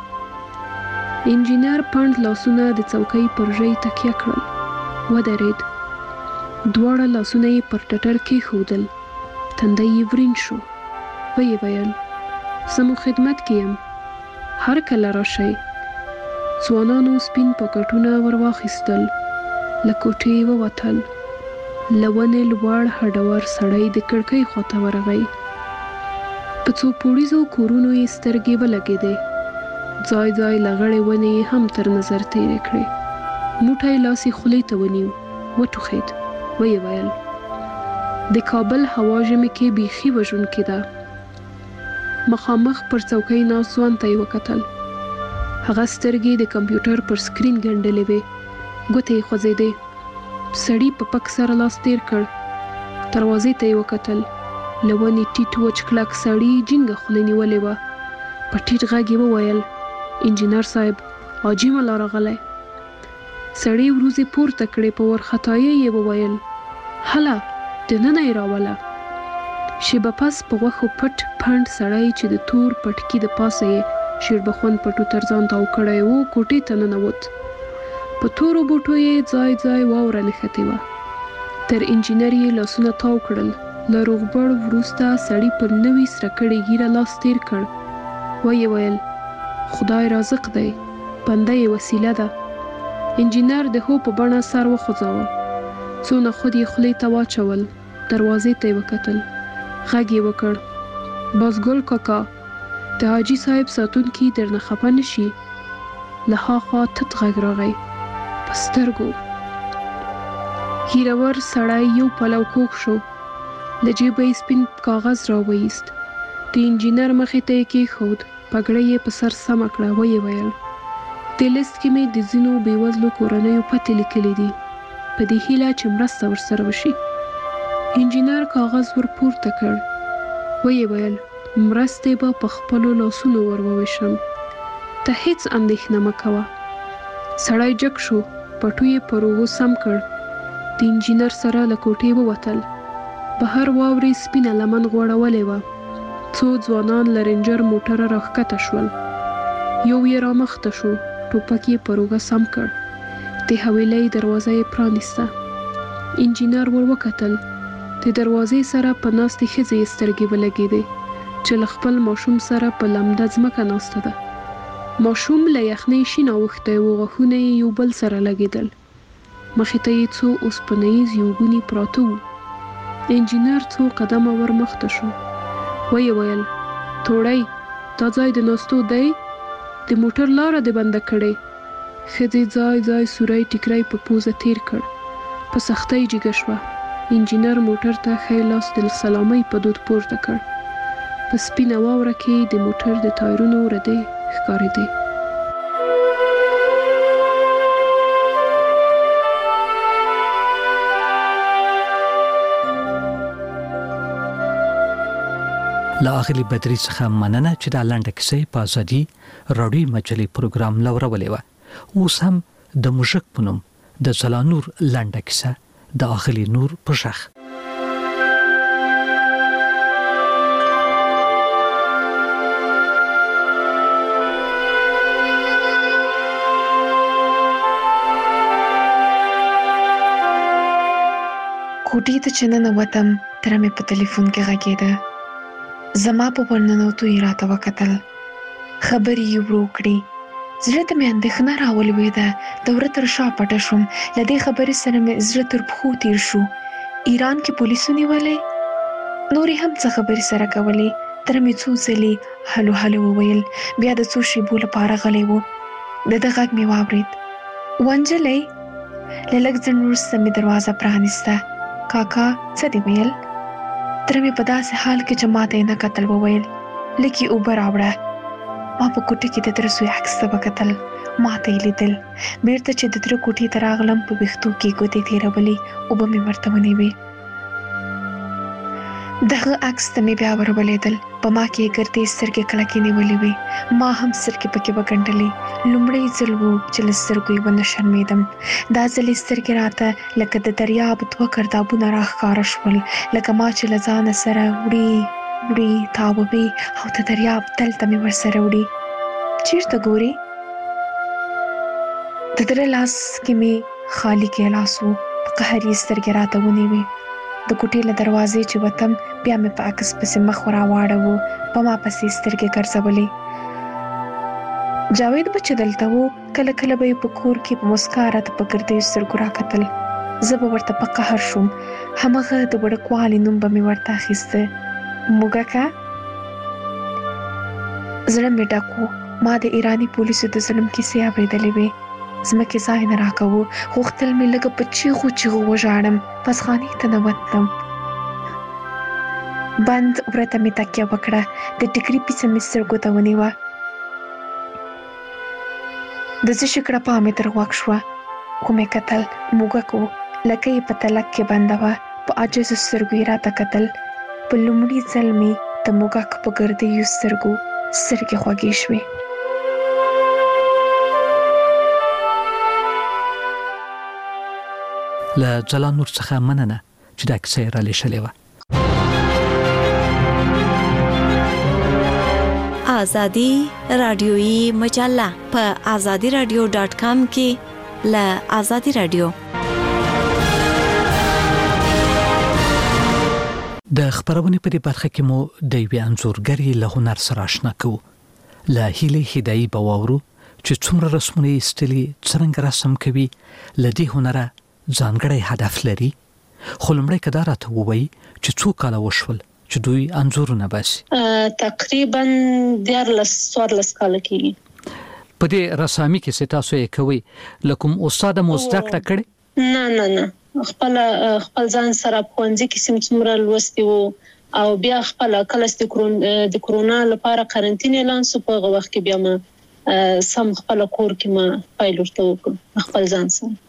S: انجینر پاند لاسونه د څوکۍ پر ژۍ تکیه کړل. ودرېد. دواړه لاسونه یې پر ټټر کېښودل. تندی یې ورین شو. ویې ویل زه مو خدمت کې یم، هر کله راشئ. ځوانانو سپین پاکټونه ور واخیستل. له کوټې ووتل. له ونې لوړ هډور سړی د کړکۍ خواته ورغی. په څو پوړیزو کورونو یې سترګې ولګېدې. ځای ځای لغړې ونې یې هم تر نظر تېرې کړې. موټی لاس یې خولې ته ونیو. وټوخېد. ویې ویل د کابل هوا ژمي کې بیخي وژونکې ده. مخامخ پر څوکۍ ناست ځوان ته یې وکتل. هغه سترګې د کمپیوټر پر سکرین ګنډلې وې. ګوتې یې خوځېدې. سړي په پک سره لاس تېر کړ. دروازې ته یې وکتل. له ونې ټیټ وچ کلک سړي جینګه خوله نیولې وه. په ټیټ غږ یې وویل انجینر صاحب حاجي ملا راغلی. سړي وروځې پورته کړې. په ورختایۍ یې وویل هله دننه یې راوله. شیبه پس په غوښو پټ پنډ سړی چې د تور پټکي د پاسه یې شیربخون پټو تر ځان تاو کړی و کوټې ته ننوت. په تورو بوټو یې ځای ځای واوره نښتې وه. تر انجینر یې لاسونه تاو کړل. له روغبړ وروسته سړي پر نوي سره کړې ږیره لاس تېر کړ. ویې ویل خدای رازق دی، بنده یې وسیله ده. انجینر د هو په بڼه سر وخوځاوه. څو نخود یې خولې ته واچول. دروازې ته یې وکتل. غږ یې وکړ بازګل کاکا د حاجي صاحب ساتونکي درنه خفه نه شي. له هاخوا تت غږ راغی په سترګو. ږیرور سړی یو پلو کوږ شو. له جیبه یې سپین کاغذ راوایست. د انجینر مخې ته یې کېښود. پګړۍ یې په سر سمه کړه. ویې ویل د لیست کې مې د ځینو بېوزلو کورنیو پتې لیکلې دي. په دې هیله چې مرسته ورسره وشي. انجینر کاغذ ورپورته کړ، ویې ویل مرستې به په خپلو لاسونو وروویشم، ته هیڅ اندېښنه مه کوه. سړی جګ شو، پټو یې پر اوږو سم کړ. د انجینر سره له کوټې ووتل. بهر واورې سپینه لمن غوړولې وه. څو ځوانان له رینجر موټره راښکته شول. یو یې رامخته شو، ټوپک یې پر اوږه سم کړ. د حویلۍ دروازه یې پرانیسته. انجینر ور وکتل. د دروازې سره په ناستې ښځې یې سترګې ولګېدې چې له خپل ماشوم سره په لمده ځمکه ناسته ده. ماشوم له یخنۍ شین اوښتی و، غاښونه یې یو بل سره لګېدل. مخې ته یې څو اوسپنیز یوګوني پراته وو. انجینر څو قدمه ور مخته شو، ویې ویل توړی دا ځای د ناستو دی؟ د موټر لاره دې بنده کړې؟ ښځې ځای ځای سوری ټیکری په پوزه تیر کړ. په سختۍ جګه شوه. انجینر موټر ته ښی لاس د سلامۍ په دود پورته کړ. په سپینه واوره کې د موټر د ټایرونو ردې ښکارېدې.
P: له اغلي بدري څخه مننه چې دا لنډه کیسه په ازادي راډیو مجلې پروګرام لورولې وه. اوس هم د موږک په نوم د زلانور لنډه کیسه د اغلي نور په ژغ.
R: کوټې ته چې ننوتم، تره مې په تلیفون کې غږېده. زما په ورننوتو یې راته وکتل. خبرې یې ورو کړې. زړه ته مې اندېښنه راولوېده. د وره تر شا پټه شوم. له دې خبرې سره مې زړه تر پښو تیر شو. ایران کې پولیسو نیولې؟ نورې هم څه خبرې سره کولې. تره مې څو ځلې هلو هلو وویل. بیا د څو شېبو لپاره غلی و. د ده غږ مې واورېد. ونجلۍ؟ له لږ ځنډ وروسته مې دروازه پرانیسته. کاکا څه دې ویل؟ تره مې په داسې حال کې چې ما ته یې نه کتل وویل لږ یې اوبه راوړه. ما په کوټه کې د تره زوی عکس ته وکتل. ما ته یې لیدل. بیرته چې د تره کوټې ته راغلم، په ویښتو کې ګوتې تېرولې، اوبه مې ورته ونیوې. دغه عکس ته مې بیا ورولېدل. په ما کې یې ګردې سترګې کلکې نیولې وې. ما هم سترګې پکې وګنډلې. لومړی ځل و چې له سترګو یې ونه شرمېدم. دا ځل یې سترګې راته لکه د دریاب دوه ګردابونه راښکاره شول، لکه ما چې له ځانه سره وړي وړي تاووي او د دریاب تل ته مې ورسره وړي. چېرته ګورې؟ د تره لاس کې مې خالي ګیلاس و. په قهر یې سترګې راته ونیوې. د کوټې له دروازې چې وتم، بیا مې په عکس پسې مخ راواړوه. په ما پسې سترګې ګرځولې. جاوید به چې دلته و، کله کله به یې په کور کې په مسکا راته په ګردیو سترګو راکتل. زه به ورته په قهر شوم. همغه د وړکوالي نوم به مې ورته اخیسته، موږکه. زړه مې ډک و. ما د ایراني پولیسو د ظلم کیسې اورېدلې وې. ځمکې ځای نه راکوو. غوښتل مې لږه په چیغو چیغو وژاړم. پسخانې ته ننوتم. بند وره ته مې تکیه وکړه. د ټیکري پیڅه مې سترګو ته ونیوه. د څه شکړه پام مې تر غوږ شوه. خو مې کتل، موږک و. لکه یې په تلک کې بنده وه. په عاجزو سترګو یې راته کتل. په لومړي ځل مې د موږک په ګردیو سترګو سترګې خوږې شوې.
P: له زلانور څخه مننه چې دا کیسه را لېږلې وه.
D: آزادی رادیویی مجله په azadiradio.com کې له آزادی رادیو.
P: د خبرونې په دې برخه کې مو د یوې انځورګرې له هنر سره آشنا کوو. له هیلې هدایي به واورو چې څومره رسمونه یې ایستلي، څرنګه رسم کوي، له دې هنره ځانګړی هدف لري. خو لومړی که دا راته ووایي چې څو کاله وشول چې دوی انځورونه باسي؟
T: تقریبا 14 کاله کېږي.
P: په دې رسامي کې تاسو یې کوي، له کوم استاد مو زده کړه کړې؟
T: نه خپل ځان سره په ښوونځي کې څومره لوستي وو، او بیا خپل کله د کرونا لپاره قرنټین اعلان شو. په هغه وخت کې بیا ما سم خپل کور کې ما پیل ورته وکړ خپل ځان سره.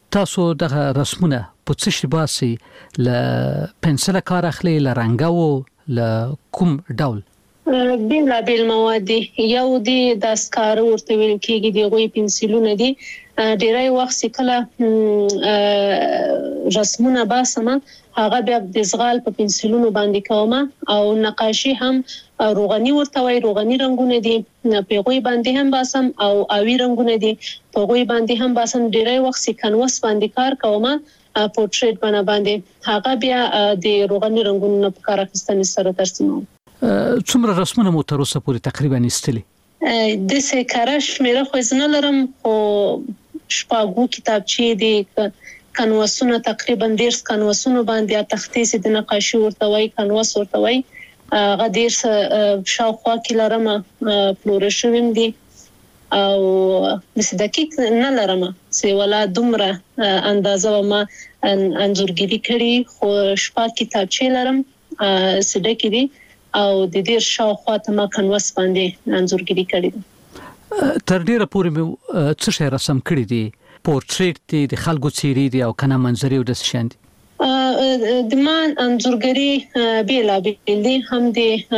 P: تاسو دغه رسمونه په څه شي باسي ل پنسل کار اخلي ل رنګاو ل کوم ډول
T: بیل مواد یو دی د سکار ورته ویل کېږي دی غوي پنسلونه دي ډیری وخت کله رسمونه باسم هغه بیا د زغال په پنسلونو باندې کوم او نقاشي هم روغني ورته وای روغني رنگونه دي په غوي باندې هم باسم او اوی رنگونه دي په غوي باندې هم باسم ډیری وخت کانواس باندې کار کوم پورټریټ باندې هغه بیا د روغني رنگونو په کار اخیستنې سره ترسیم
P: څومره رسمونه مو تر اوسه پورې تقریبا استلي
T: د سکرش مېره خو زنه لرم او شپږو کتابچې دي کانواسونه تقریبا 10 کانواسونه باندې تختې سي د نقاشي ورته وای کانواس ورته وای غدیر شاوخوا کې لرم فلورشوم دي او د دقیق نه لرم سي ولا دومره اندازه ما انځورګری کړی خو شپږ کتابچې لرم سده کې دي او د دې شاوخوا ته ما کانواس باندې انځورګری کړی
P: تر ډیره پورې مې څه شی رسم کړی دي پورټریټ دي د خلکو څیرې دي او کنه منظرې او د شاندي
T: د ما انځورګری بیلا بیل دي هم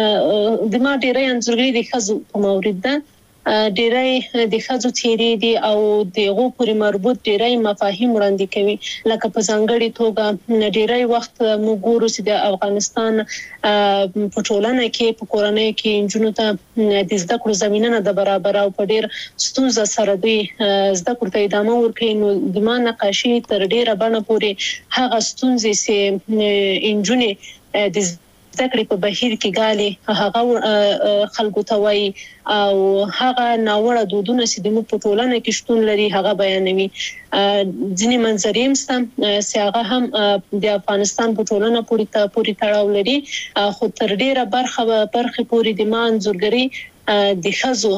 T: د ما ډیره انځورګری د خزو په مورید ده ډیره د خزو څیرې دي او دغه پورې مربوط ډیره مفاهیم وړاندې کوي لکه په ځانګړي توګه ډیره وخت موږ ګورو چې د افغانستان په ټولنه کې په کورنۍ کې انجونو ته د زده کړو زمينه د برابر او په ډیر ستونزه سره دی زده کړو ته ادامه ورکړي نو د ما نقاشي تر ډیره باندې پورې هغه ستونزې سي انجونې د ذکر په بهیر کې غالي هغه خلکو ته وای او هغه ناوړه دودونه چې د مو په ټولنه کې شتون لري هغه بیانوي ځینې منظرې مستم چې هغه هم د افغانستان په ټولنه پوری تړاو لري خو تر ډیره برخه پوری د مانځورګری د خزو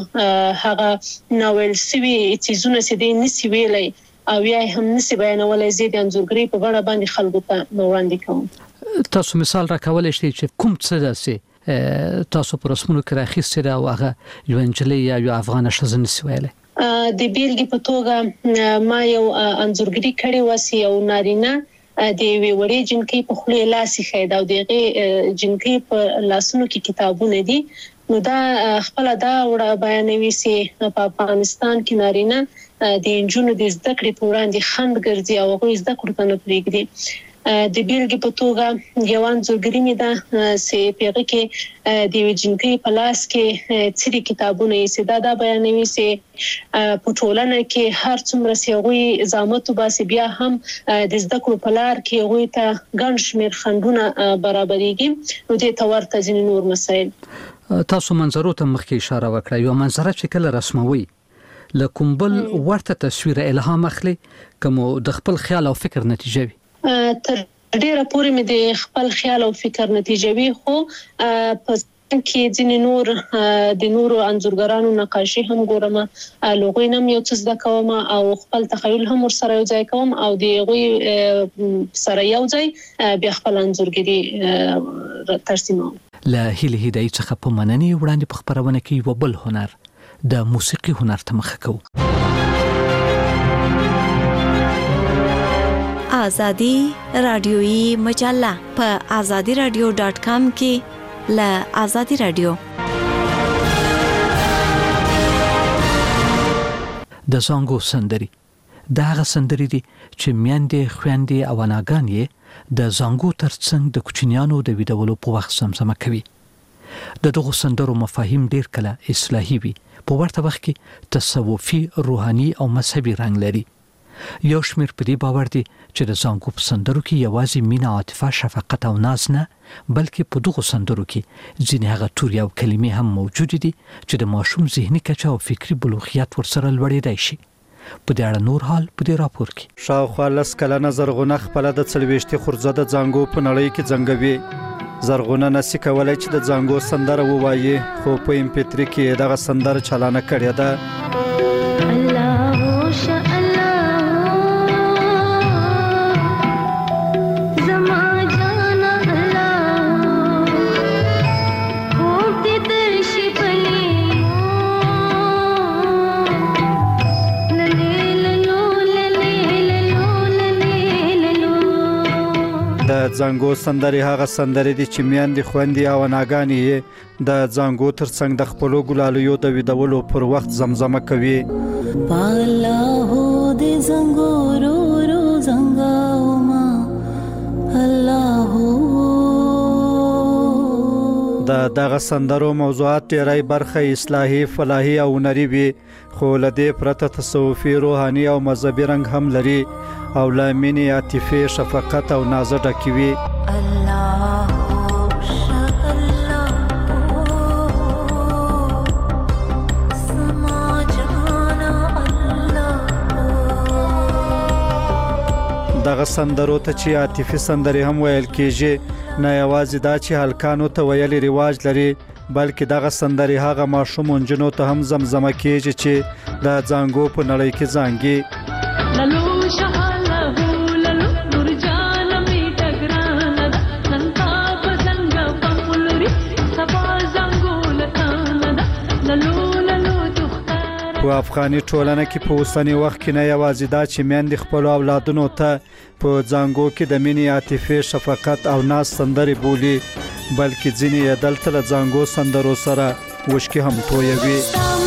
T: هغه ناول سوي چیزونه چې د نسی ویلې او یا هم نسی بیانولای زید انځورګری په وړه باندې خلکو ته وړاندې کوم
P: تاسو مثال راکولای شئ چې کوم څه داسې تاسو پر رسمونو کې راخیستې او هغه یو انجلۍ یا یو افغان ښځه نسی ویلې
T: د بیلګې په توګه ما یو انځورګری کړی وسی او نارینه د ویوړې جنکې په خله لاسي خید او دغه جنکې په لاسونو کې کتابونه دي نو دا خپل دا وړ بیانوي چې په افغانستان کې نارینه د انجونو د زده کړې په وړاندې خند ګرځي او هغه زده کړو ته نه پریږدي د بیلګې په توګه یو انځورګری مې ده چې پیغه کې د وجنکې په لاس کې څری کتابونه یې دا بیانوي چې په ټولنه کې هر څومره سیغوي زامت باسي بیا هم د زده کړو په لار کې غوي ته ګڼ شمیر خندونه برابرېږي نو د تورته ځینې نور مسایل
P: تاسو منظرو ته مخکې اشاره وکړه یو منظره چې کله رسموي لکومبل ورته تصویر الهام اخلي کوم د خپل خیال او فکر نتیجه وي
T: تر ډیره پورې مې د خپل خیال او فکر نتیجه وي خو په کې ځینې نور د نورو انځورګرانو نقاشي هم ګورم لوګوي نم یو څه زده کوم او خپل تخیل هم ورسره یو ځای کوم او د غوي سره یو ځای بیا خپل انځورګری ترسیموم
P: له هیله هدایت څخه په مننې وړاندې په خبرونه کې یو بل هنر د موسیقي هنر ته مخه کوو
D: آزادی رادیویی مجله په azadiradio.com کې ل آزادی رادیو
P: د زانګو سندري دا هغه سندري دي چې میندې خويندې او اناګان یې د زانګو ترڅنګ د کوچنیانو د ویډیولو په وخت سمسمه کوي د دغه سندرو مفاهیم ډیر کله اصلاحي وي په ورته وخت کې تصوفي روحاني او مذهبي رنگ لري یو شمیر په دې باور دي چې د زانګو په سندرو کې یوازې مینه عاطفه شفقت او ناز نه بلکې په دغه سندرو کې ځینې هغه توري او کلمې هم موجود دي چې د ماشوم ذهني کچه او فکری بلوغیت ورسره لوړېدای شي په دې اړه نور حال په دې راپور کې
E: شاوخوا لس کلنه زرغونه خپل د څلويشتي خورزه د زانګو په نړۍ کې ځنګوي زرغونه نسی کولای چې د زانګو سندره ووایي خو په امپیتری کې دغه سندره چالانه کړې ده ځانګو سندرې هغه سندرې دي چې میندې خویندې او اناګانې یې د ځانګو ترڅنګ د خپلو ګلالیو د ویدولو پر وخت زمزمه کوي.
G: بالا هو د زنګو رو رو زنګاوما الله
E: دغه سندرو موضوعات ډېری برخه اصلاحي، فلاحي او هنري وي، خو له دې پرته تصوفي، روحاني او مذهبي رنګ هم لري او له مینې، عاطفې، شفقت او نازه ډکې وي. دغه سندرو ته چې عاطفي سندرې هم ویل کېږي، نه یوازې دا چې هلکانو ته ویلي رواج لري، بلکې دغه سندرې هغه ماشوم نجونو ته هم زمزمه کېږي چې د ځانګو په نړۍ کې زانګي. په افغاني ټولنه کې په اوسنی وخت کې نه یوازې دا چې میندې خپل اولادونو ته په ځانګو کې د مینې، عاطفې، شفقت او ناز سندرې بولي، بلکې ځینې یې دلته له ځانګو سندرو سره وشکې هم تویوي.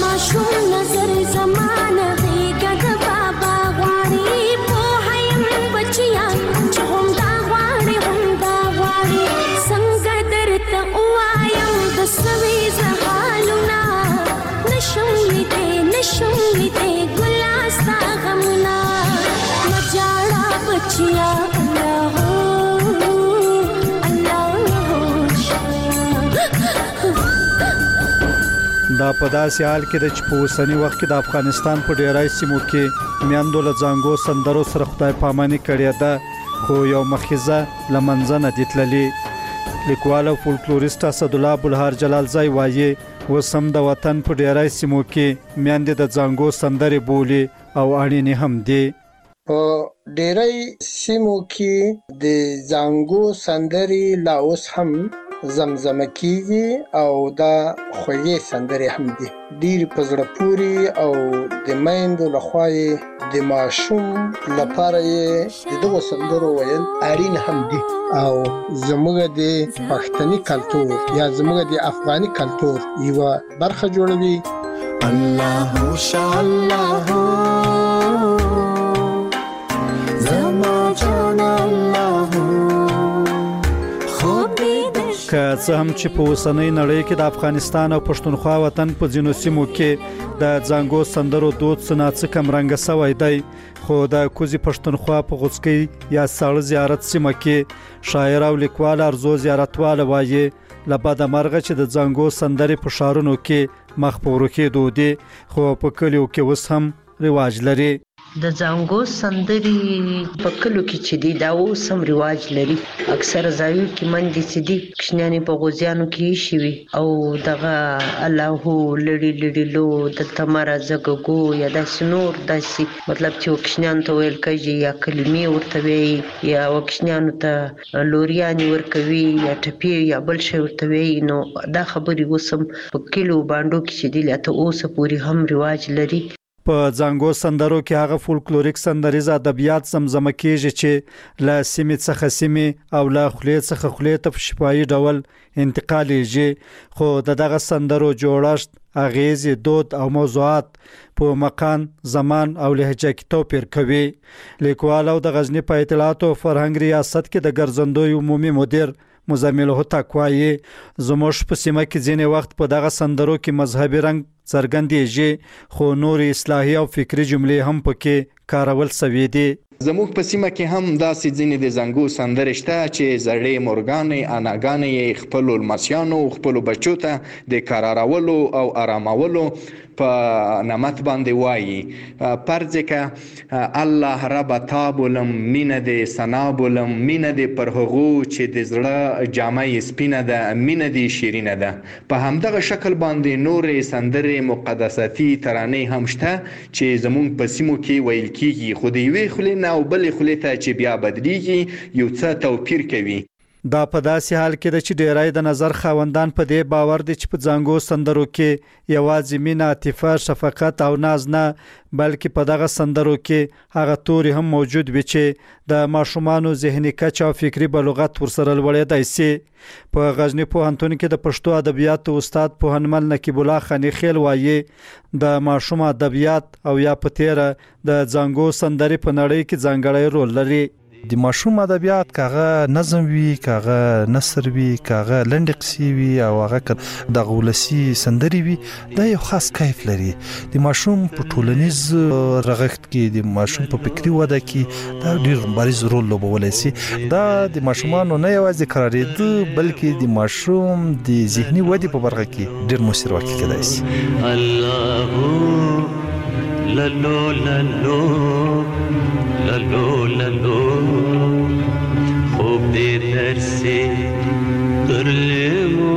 E: دا په داسې حال کې د چې په اوسني وخت کې د افغانستان په ډیری سیمو کې میندو له ځانګو سندرو سره خدای پاماني کړې ده، خو یو مخیزه له منځه نه دي تللي. لیکوال او فولکلوریست اسدالله ابوالهار جلالزی وایي اوس هم د وطن په ډیری سیمو کې میندې د ځانګو سندرې بولي او اړینې هم دي.
V: په ډیری سیمو کې د ځانګو سندرې لا اوس هم زمزمه کیږي او دا خوږې سندرې هم دي. ډېر په زړه پورې او د میندو لخوا د ماشوم لپاره د دغو سندرو ویل اړین هم دي او زموږ د پښتني کلتور یا زموږ د افغاني کلتور یوه برخه جوړوي. الله شاء الله زما جان الله.
E: که څه هم چې په اوسنۍ نړۍ کې د افغانستان او پښتونخوا وطن په ځینو سیمو کې د ځانګو سندرو دود څه ناڅه کمرنګه سوی دی، خو د کوزي پښتونخوا په غوڅکۍ یا ساړه زیارت سیمه کې شاعر او لیکوال ارزو زیارتواله وایي له بده مرغه چې د ځانګو سندرې په ښارونو کې مخ په ورکېدو دي، خو په کلیو کې اوس هم رواج لري.
U: د ځانګو سندرې په کلو کې چې دي دا اوس هم رواج لري. اکثر ځایو کې منډې چې دي کوچنیانې په غوزیانو کې ایښي وي او دغه الله لړي لړي لو دلته مه راځه ګګو یا داسې نور داسې مطلب چې کوچنیانو ته ویل کېږي یا کلمې ورته وایي یا کوچنیانو ته لوریانې ورکوي یا ټپې یا بل شی ورته وایي. نو دا خبرې اوس هم په کلو بانډو کې چې دي لا تر اوسه پورې هم رواج لري.
E: په ځانګو سندرو کې هغه فولکلوریک سندریز ادبیات زمزمه کېږي چې له سیمې څخه سیمې او له خولې څخه خولې ته په شفاهي ډول انتقالیږي، خو دغه سندرو جوړښت، اغیزې، دود او موضوعات په مکان، زمان او لهجه کې توپیر کوي. لیکوال او د غزني په اطلاعات او فرهنګ ریاست کې د ګرځندوی عمومي مدیر مزمل هوتک وایي زموږ په سیمه کې ځینې وخت په دغه سندرو کې مذهبي رنګ څرګندېږي، خو نور اصلاحي او فکری جملې هم پکې کارول شوي دي.
W: زموږ په سیمه کې هم داسې ځینې د زنګو سندرې شته چې زړې مورګانې اناګانې یې خپلو لمسیانو خپلو بچو ته د قرارولو او آرامولو په نعمت باندې وایي. فرض که الله رب تا بولم مینه دې ثنا بولم مینه دې پر هغو چې د زړه جامه یې سپینه ده مینه دې شیرینه ده. په همدغه شکل باندې نورې سندرې مقدساتي ترانې هم شته چې زموږ په سیمو کې ویل کېږي، خو د یوې خولې نه او بلې خولې ته چې بیا بدلیږي یو څه توپیر کوي.
E: دا په داسې حال کې چې ډیرای د نظر خاوندان په دې باور دي چې په ځانګو سندرو کې یوازې مینه، عاطفه، شفقت او ناز نه بلکې په دغه سندرو کې هغه توري هم موجود وي چې د ماشومانو ذهني کچه او فکری بلوغت ورسره لوړېدای شي. په غزنی پوهنتون کې د پښتو ادبیاتو استاد پوهنمل نقیب الله خانی خیل وایي د ماشوم ادبیات او یا په تیره د ځانګو سندري په نړۍ کې ځانګړی رول لري.
H: د ماشوم ادبیات کاغه نظم وی، کاغه نثر وی، کاغه لنډقسی وی او هغه د غولسی سندري وی، دا یو خاص کیف لري. د ماشوم په ټولنیز رغښت کې، د ماشوم په فکری وده کې دا ډیر بارز رول لوبولای شي. دا د ماشومانو نه یوازې قرارېد بلکې د ماشوم د ذهني ودې په برخه کې ډیر مؤثر واقع کېدای شي.
K: الله لالو لالو لالو لالو خوب دې درسي درلمو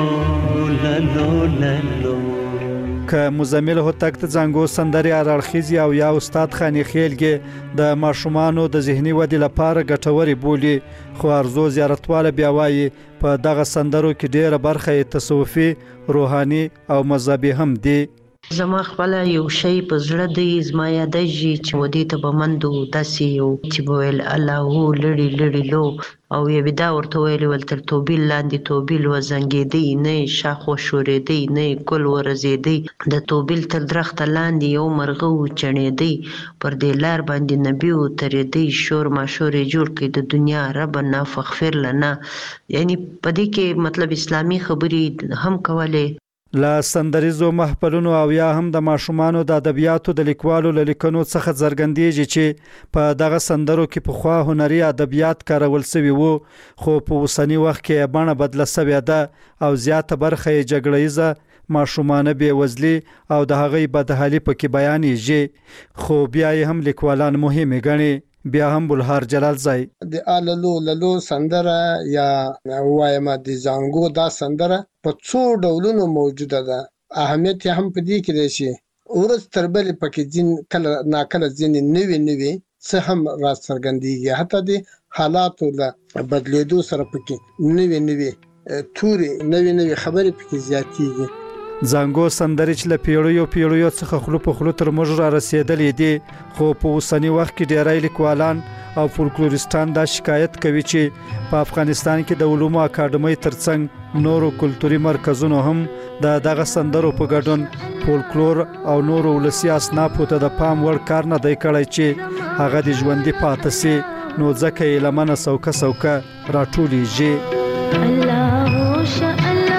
K: لالو لالو.
E: که مزمل هوتک ته ځانګو سندري اړخیزي او یا استاد خانی خیلګي د ماشومانو د ذهني ودې لپاره ګټوري بولی، خو ارزو زیارتواله بیا وایي په دغه سندرو کې ډیره برخه تصوفي، روحاني او مذهبي هم دي.
U: زما خپل یو شی په زړه دی، زما یادېږي چې ودې ته به مندو داسې یو چې به ویل الله لړی لړی لو او یې بدا ورته ویلې ول تر توبیل لاندې توبیل وزنګېدی نه شاخ وشورېدی نه ګل ورزېدی د توبیل تر درخته لاندې یو مرغه وچڼېدی پر دې لار باندې نبي وترېدی شور ماشور یې جوړ کړي د دنیا ربنا فغفر لنا. یعنی په دې کې مطلب اسلامي خبرې هم کولې.
E: لا سندریزو محفلونو او یا هم د ماشومانو د ادبیاتو د لیکوالو لیکنو څخه څرګندېږي چې په دغه سندرو کې په خوا هنري ادبیات کارول شوی وو، خو په اوسنی وخت کې بڼه بدله شوې ده او زیاته برخه یې جګړیزه، ماشومانه بېوزلي او د هغې بدحالي پکې بیانېږي. خو بیا یې هم لیکوالان مهمې ګڼي. بیا هم بلهار جلال زای
V: د آللو للو سندره یا وایم د زانګو دا سندره په څو ډولونو موجوده ده. اهمیت هم په دې کې دی چې ورځ تر بلې پکې ځین کله ناکله ځینې نوي څه هم را څرګندېږي، حتی د حالاتو له بدلېدو سره پکې نوي توري نوي خبرې پکې زیاتېږي.
E: ځانګو سندري چې له پیړیو څخه خلو په خلو تر موږ را رسیدلې دي، خو په اوسنی وخت کې ډیری لیکوالان او فولکلوریستان دا شکایت کوي چې په افغانستان کې د علومو اکاډمۍ ترڅنګ نورو کلتوري مرکزونو هم دغه سندرو په ګډون فولکلور او نورو ولسي اصنافو ته د پام وړ کار نه دی کړی چې هغه د ژوندي پاتې سي، نو ځکه یې لمنه سوکه راټولیږي. الله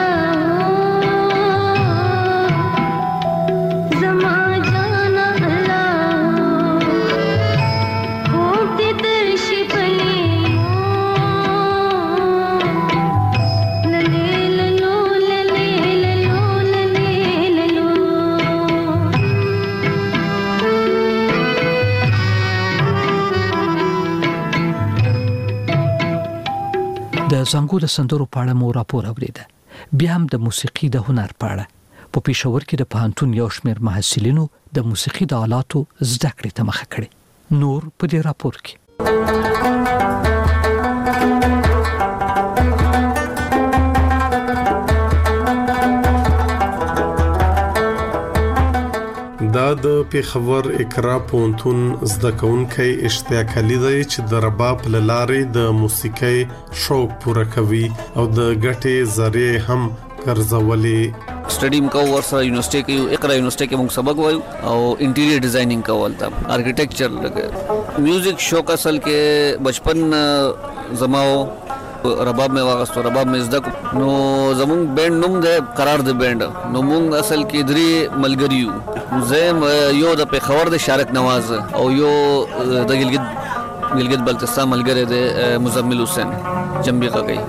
P: د ځانګو د سندرو په اړه مو راپور اوریده. بیا هم د موسیقي د هنر په اړه په پېښور کې د پوهنتون یو شمېر محصلینو د موسیقي د آلاتو زده کړې ته مخه کړې. نور په دې راپور کې.
L: دا د پیښور اقرا پوهنتون زده کوونکی اشتیاق علي دی چې د رباب له لارې د موسیقۍ شوق پوره کوي او د ګټې ذریعہ هم ګرځولې.
X: سټډیم کو ورسره یونیورسيټي کې اقرا یونیورسيټي کې موږ سبق وایو او انټیریئر ډیزاینینګ کول تا آرکیټیکچر لګه میوزیک شوق اصل کې بچپن زماو رباب میں واغستو رباب میں زده نو زمون بینډ نوم ده قرار ده بینډ نو مونږ اصل کې درې ملګریو زم یو د پیښور د شارک نواز او یو د ګلګت بلتستان ملګری ده مزمل حسین جنبی غږی.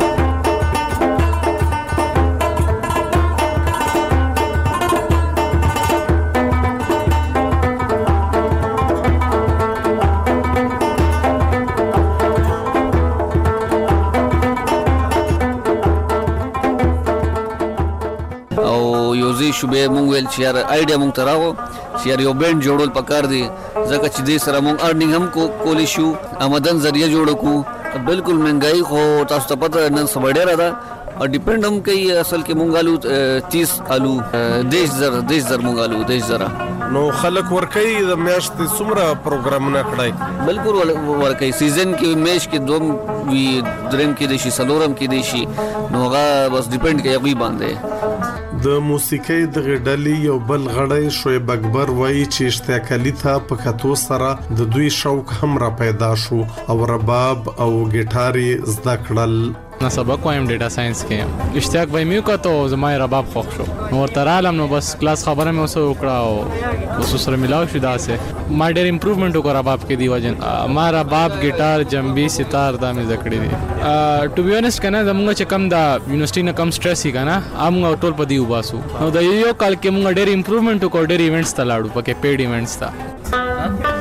X: شوبې مونږ ویل چې یار آیډیا مونږ تراو چې یار یو بینډ جوړول پکار دی ځکه چې دې سره مونږ ارنینګ هم کولی شو، آمدن ذریعہ جوړ کو بالکل مهنګای خو تاسو ته پته نن سبا ډیره ده او ډیپند هم کوي اصل کې مونږ آلو 30 آلو 10,000 مونږ آلو 10,000
L: نو خلک ورکي د میاشتې څومره پروګرامونه کړای
X: بالکل ورکي سیزن کې میش کې دوم وی درم کې د شي سلورم کې د شي نو هغه بس ډیپند کوي غوي باندې
L: د موسیقۍ د غډلې یو بل غړی شعیب اکبر وایي چې اشتیاق علي ته په کتو سره د دوی شوق هم را پیدا شو او رباب او ګیټار زده کړل
A: نه سبق وایم ډیټا ساينس کې اشتیاق وای میو کته زما رباب خوښ شو نو ورته رالم نو بس کلاس خبره مې اوسه وکړه او اوس سره ملاو شو داسه ما ډېر امپروومنت وکړ رباب کې دی وجن ما رباب ګیټار جنبي ستار دا مې ذکرې دي ټو بي اونست کنه زموږ چې کم دا یونیورسيټي نه کم سټرس هی کنه موږ ټول په دی وباسو نو د یو کال کې موږ ډېر امپروومنت وکړ ډېر ایونټس ته لاړو پکې پیډ ایونټس ته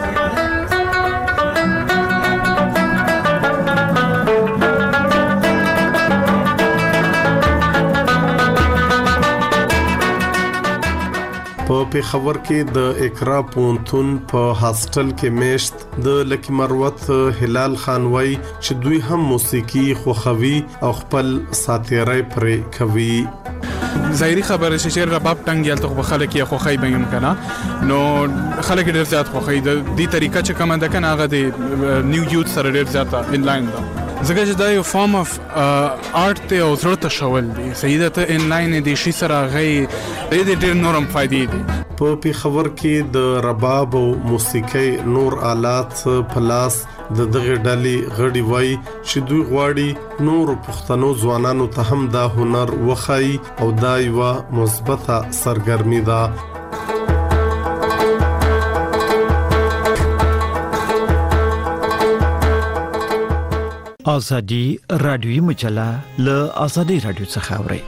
L: په پیښور کې د اقرا پونتون په هاستل کې میشت د لکی مروت هلال خان وای چې دوی هم موسیقي خوخوي او خپل ساتیرای پرې کوي
I: ظاهري خبره چې رباب ټنګ یالته خو خلک یې خوخی بیم کنه نو خلک ډیر زیات خوخی د دې طریقه چې کومه ده کنه هغه د نیو یوت سره ډیر زیات ان لاین ده زګه چې دا یو فارم اف آرت ته او زړه شول دي سیده ته ان لاین دي شي سره غي د ډیر نورم فائدې دي
L: په پیښور کې د رباب او موسیقي نور آلات په لاس د دغه ډلې غړي وای چې دوی غواړي نور پښتنو ځوانانو ته هم دا هنر وخی او دا یو مثبته سرګرمي ده
F: ازادي رادیوي مجله له ازادي رادیو څخه اوري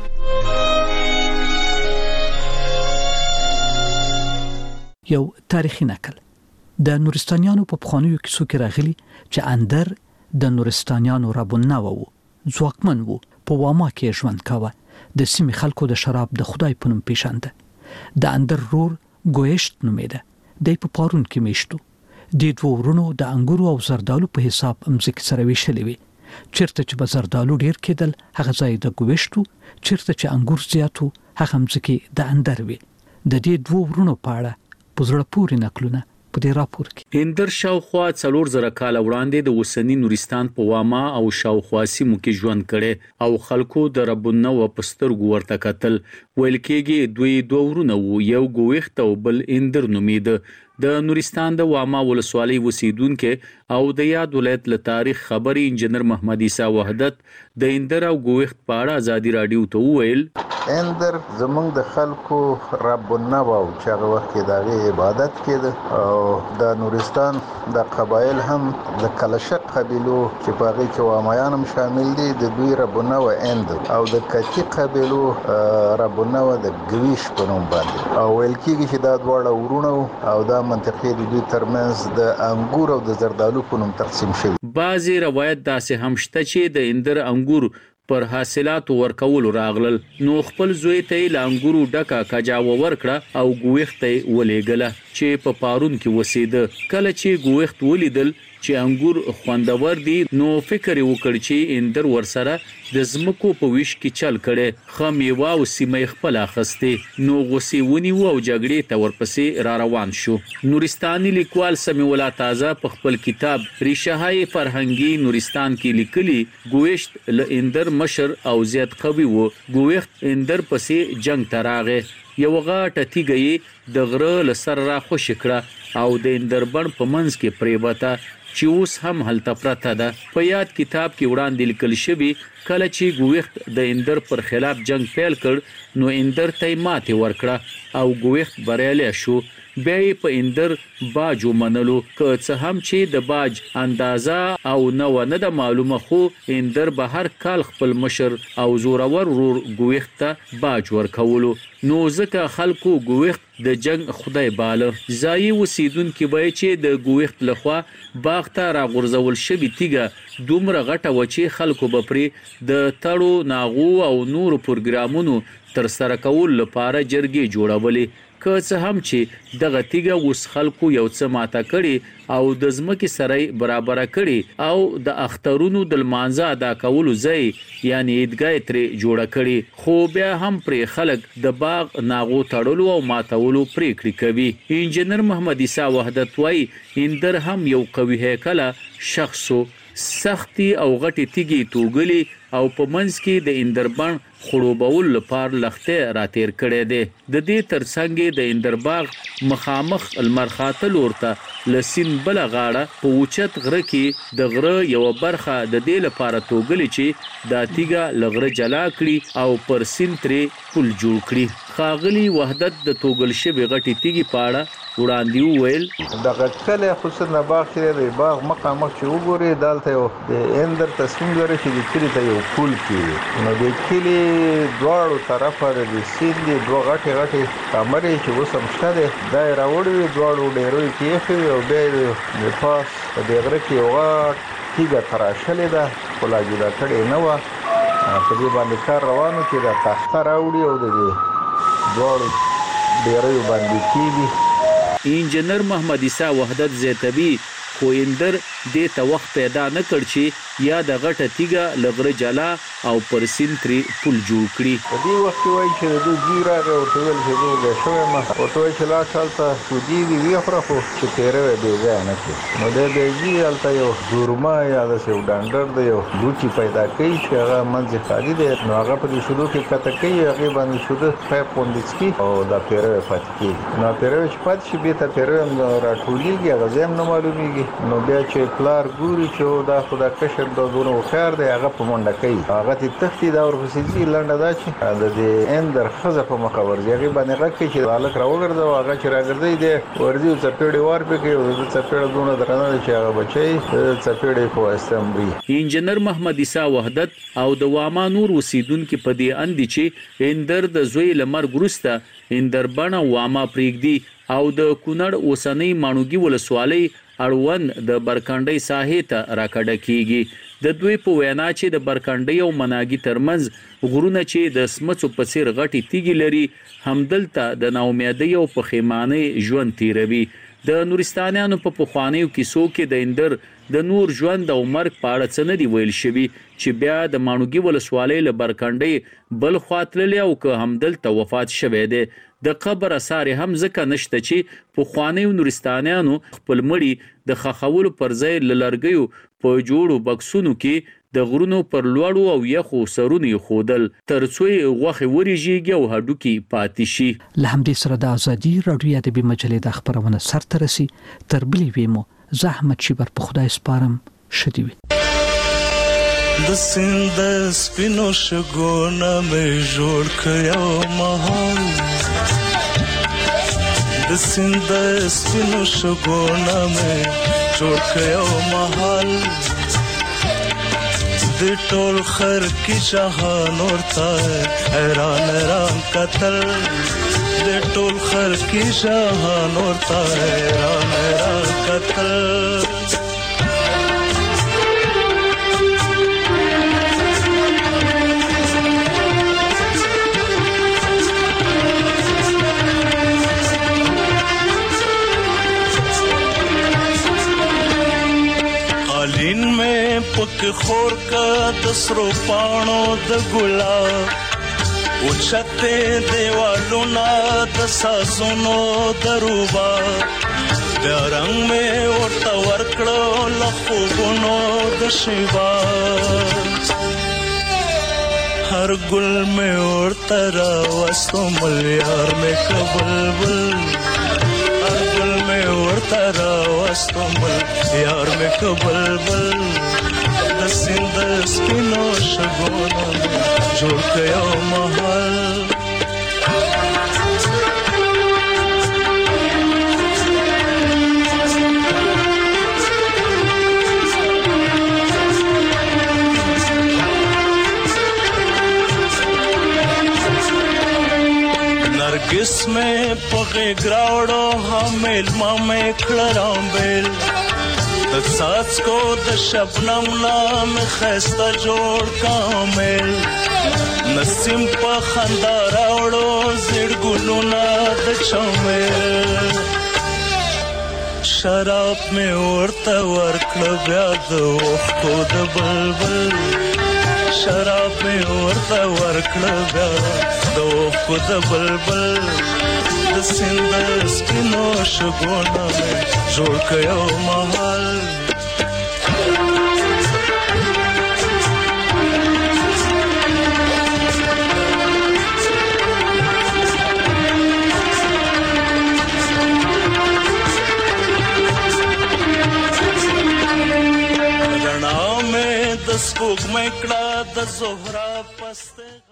P: یو تاریخي نقل د نورستانیانو په پخوانیو کیسو کې راغلي چې اندر د نورستانیانو ربونه وو ځواکمن وو په واما کې ژوند کاوه د سیمې خلکو د شراب د خدای په نوم پیژانده د اندر رور ګويشت نومېده د په پارون کې میشتو د دوه ورونو د انګورو او زردالو په حساب امزک سره ویشلې وي چیرته چې بازاردالو ډیر کېدل هغه ځای د ګويشتو چیرته چې انګور زیاتو هغه امزکي د اندر وي د دې دوه ورونو په اړه پزړه پوری نقلونه په دې راپور کې
J: اندر شاوخوا 4000 کال وړاندې د وسنی نورستان په واما او شاوخوا سیمو کې ژوند کړي او خلکو د ربونه و پسترګو ورته کتل ویل کېږي دوی دوه ورونه وو یو ګويخت او بل اندر نومید د نورستان د واما ولسوالۍ اوسیدونکو او د یاد ولایت له تاریخ خبري انجنیر محمد عیسی وحدت د اندر او ګويخت په اړه ازادي رادیو ته ویل
M: اندر زمونږ د خلکو ربونه او چې هغه وخت کې د عبادت کېده او د نورستان د قبایل هم د کلشق قبیلو چې په هغه کې وامیان هم شامل دي د دوی ربونه و اندر او د کچی قبیلو ربونه و د ګويش په نوم باندې او ویل کېږي چې دا دواړه ورونه او دا منطقې د دوی ترمنځ د انګور او د زردالو په نوم تقسیم شوی
J: بعضی روایت داسې هم شته چې د اندر انګور پر حاصلات ورکول راغلل نو خپل زوی ته لانګورو ډکا کجاو ورکړه او ګويخت ولېګله چې په پارون کې وسیده کله چې ګويخت ولیدل چې انګور خوندور دي نو فکر وکړ چې اندر ورسره د زمکو په ویش کې چل کړي خمیوا او سیمه خپل اخسته نو غوسی ونی او جګړې ته ورپسې را روان شو نورستاني لیکوال سمي ولا تازه په خپل کتاب ریشه‌های فرهنګي نورستان کې لیکلي ګويشت ل اندر مشر او زیات قوي وو ګويخت اندر پسې جنگ تراغه یو غاټه تیګي د غره لسر را خوش کړه او د اندربن په منځ کې پریبته چې اوس هم هلته پرته ده په یاد کتاب کې وړاندې لیکل شوی کله چې ګويخت د اندر پر خلاف جنگ پیل کړ نو اندر ته ماته ورکړه او ګويخت بریالی شو بیا په اندر باج ومنلو که څه هم چې د باج اندازه او نه د معلومه خو اندر به هر کال خپل مشر او زورور ورور ګويخت ته باج ورکولو نو ځکه خلکو ګويخت د جنگ خدای باله ځای وسیدونکو به چې د ګويخت لخوا باغ ته راغورځول شوی تیګه دومره غټه وچی خلکو به پرې د تړو ناغو او نور پروګرامونو تر سره کول لپاره جرګې جوړولې که څه هم چې دغه تیګه اوس خلکو یو څه ماته کړي او د ځمکې سره برابر کړي او د اخترونو د لمانځه ادا کولو ځای یعنی عیدګاه ترې جوړه کړي، خو بیا هم پرې خلک د باغ ناغو تړلو او ماتولو پریکړې کوي. انجنیر محمد عیسی وحدت وایي اندر هم یو قوي هیکله شخصو سختي او غټي تیږي توغلي او په منځ کې د اندربان خړوبول لپاره لخته راتیر کړي دي. د دې ترڅنګ د اندرباغ مخامخ المرخاته لورته لسین بل غاړه په اوچت غره کې د غره یو برخه د دې لپاره توغلي چې د تیګه لغره جلا کړي او پر سین ترې پل جوړ کړي. خاغلی وحدت د توغل شوی غټي تیګي پاړه وړاندې وویل
M: دغه کله خصوصا باغ کې د باغ مقامخ چې وګوري دالته یو د اندر تصمیم لري چې د کلی ته یو پل کیږي، نو د کلی دواړو طرفه د سیند دوه غټي کمرې چې وسم شته د راوړي دواړو ډیروي کې او د پاس د غره کې یو تیګه تراشلې ده خو لا جوړه کړې نه و. په دې باندې کار روانو چې د تخته راوړي او د دواړو ډیروي باندې کیږي.
J: انجنیر محمد عیسی وحدت زیتبی خو اندر دې ته وخت پیدا نه کړ چې یا د غټه تیګه لغره جلا او پر سین ترې پل جوړ کړي.
M: په دې وخت کې وایي چې د دوی راغی او ټول چې د شوی ما او ټول چې لا چالتا سودی وی خو چې تیرې دی ځای نه کې نو د دې الته یو ګورما یا د یو ډانډر دی یو لوچی پیدا کوي چې هغه منځ خالي دی، نو هغه په دې شروع کې کته کوي هغه باندې شوده پایپ پوندسکی او د پیرې پاتې کی نو پیرې چې پاتې شي به ته پیرې راټولېږي هغه زم نه معلومیږي. نو بیا چې پلار ګوري چې دا خدا کشر د دونه خیر دی هغه په منډه کوي هغه ته تختی دا ورپسې لنډه دا چې د دې اندر خزه په مخاور دی هغه باندې غږ کوي چې الک راوګرځي او هغه چې راګرځي دی ورځي او چپېړې ور پکې او د چپېړې دونه درنه چې هغه بچي چپېړې په استمبري.
J: انجنیر محمد عیسی وحدت او د واما نور اوسیدونکو په دې اندي چې اندر د زوی لمر ګرسته اندر بڼه واما پریږدي او د کونړ اوسنۍ مانوګي ولسوالۍ اړوند د برکانډۍ ساحې ته راکډه کیږي. د دوی په وینا چې د برکانډۍ او مناګي ترمنځ غرونه چې د سمڅو په څیر غټي تیږي لري همدلته د ناامیدۍ او پښیمانۍ ژوند تیروي. د نورستانیانو په پخوانیو کیسو کې د اندر د نور ژوند او مرګ په اړه څه نه دی ویل شوی چې بیا د مانوګي ولسوالۍ له برکانډۍ بل خاطرلی او که همدلته وفات شوی دی. د قبر اثار هم ځکه نشته چې پخوانیو نورستانیانو خپل مړي د خخولو پر ځای لرګیو په جوړو بکسونو کې د غرونو پر لوړو او یخو سرونو خودل ترڅو غوخه وريږي او هډوکی پاتې شي.
P: له همدې سره د ازادي رادیو ادبي مجلې د خبرونه سر ترسي تر بلې ویمو زحمت شي په خدای سپارم شدي وي.
B: د سند سپینو شګونه مې جوړ کړو مهال د سند سپینو شګونه مې جوړ کړو مهال د ټول خر کی جهان ورته حیران قتل د ټول خر کی جهان ورته حیران قتل. قالین میں پک خور کا دسرو پانو د ګلاب اوچته دیوالو نا د سازونو دروبا د رنگ میں ورته ورکړو لخوګونو د شیوا هر ګل میں ورته راوستو ملیار میں کبلبل هر ګل میں ورته راوستو ملیار میں کبلبل د سند سپینو شګونو جوړ کړو محل. नरगिस में पगे ग्रावड़ो हमेल मामे खड़राम बेल د ساز کو د شبنم نام خسته جوړ کامل نسیم په خندا راوړو زړ ګلونه د چمل شراب مې ورته ورکړه بیا د اوښکو د بلبل شراب مې ورته ورکړه بیا د اوښکو د بلبل د سیند سپینو شګونه مې جوړ کړ یو محل رڼا مې د سپوږمۍ کړه د زهره پسته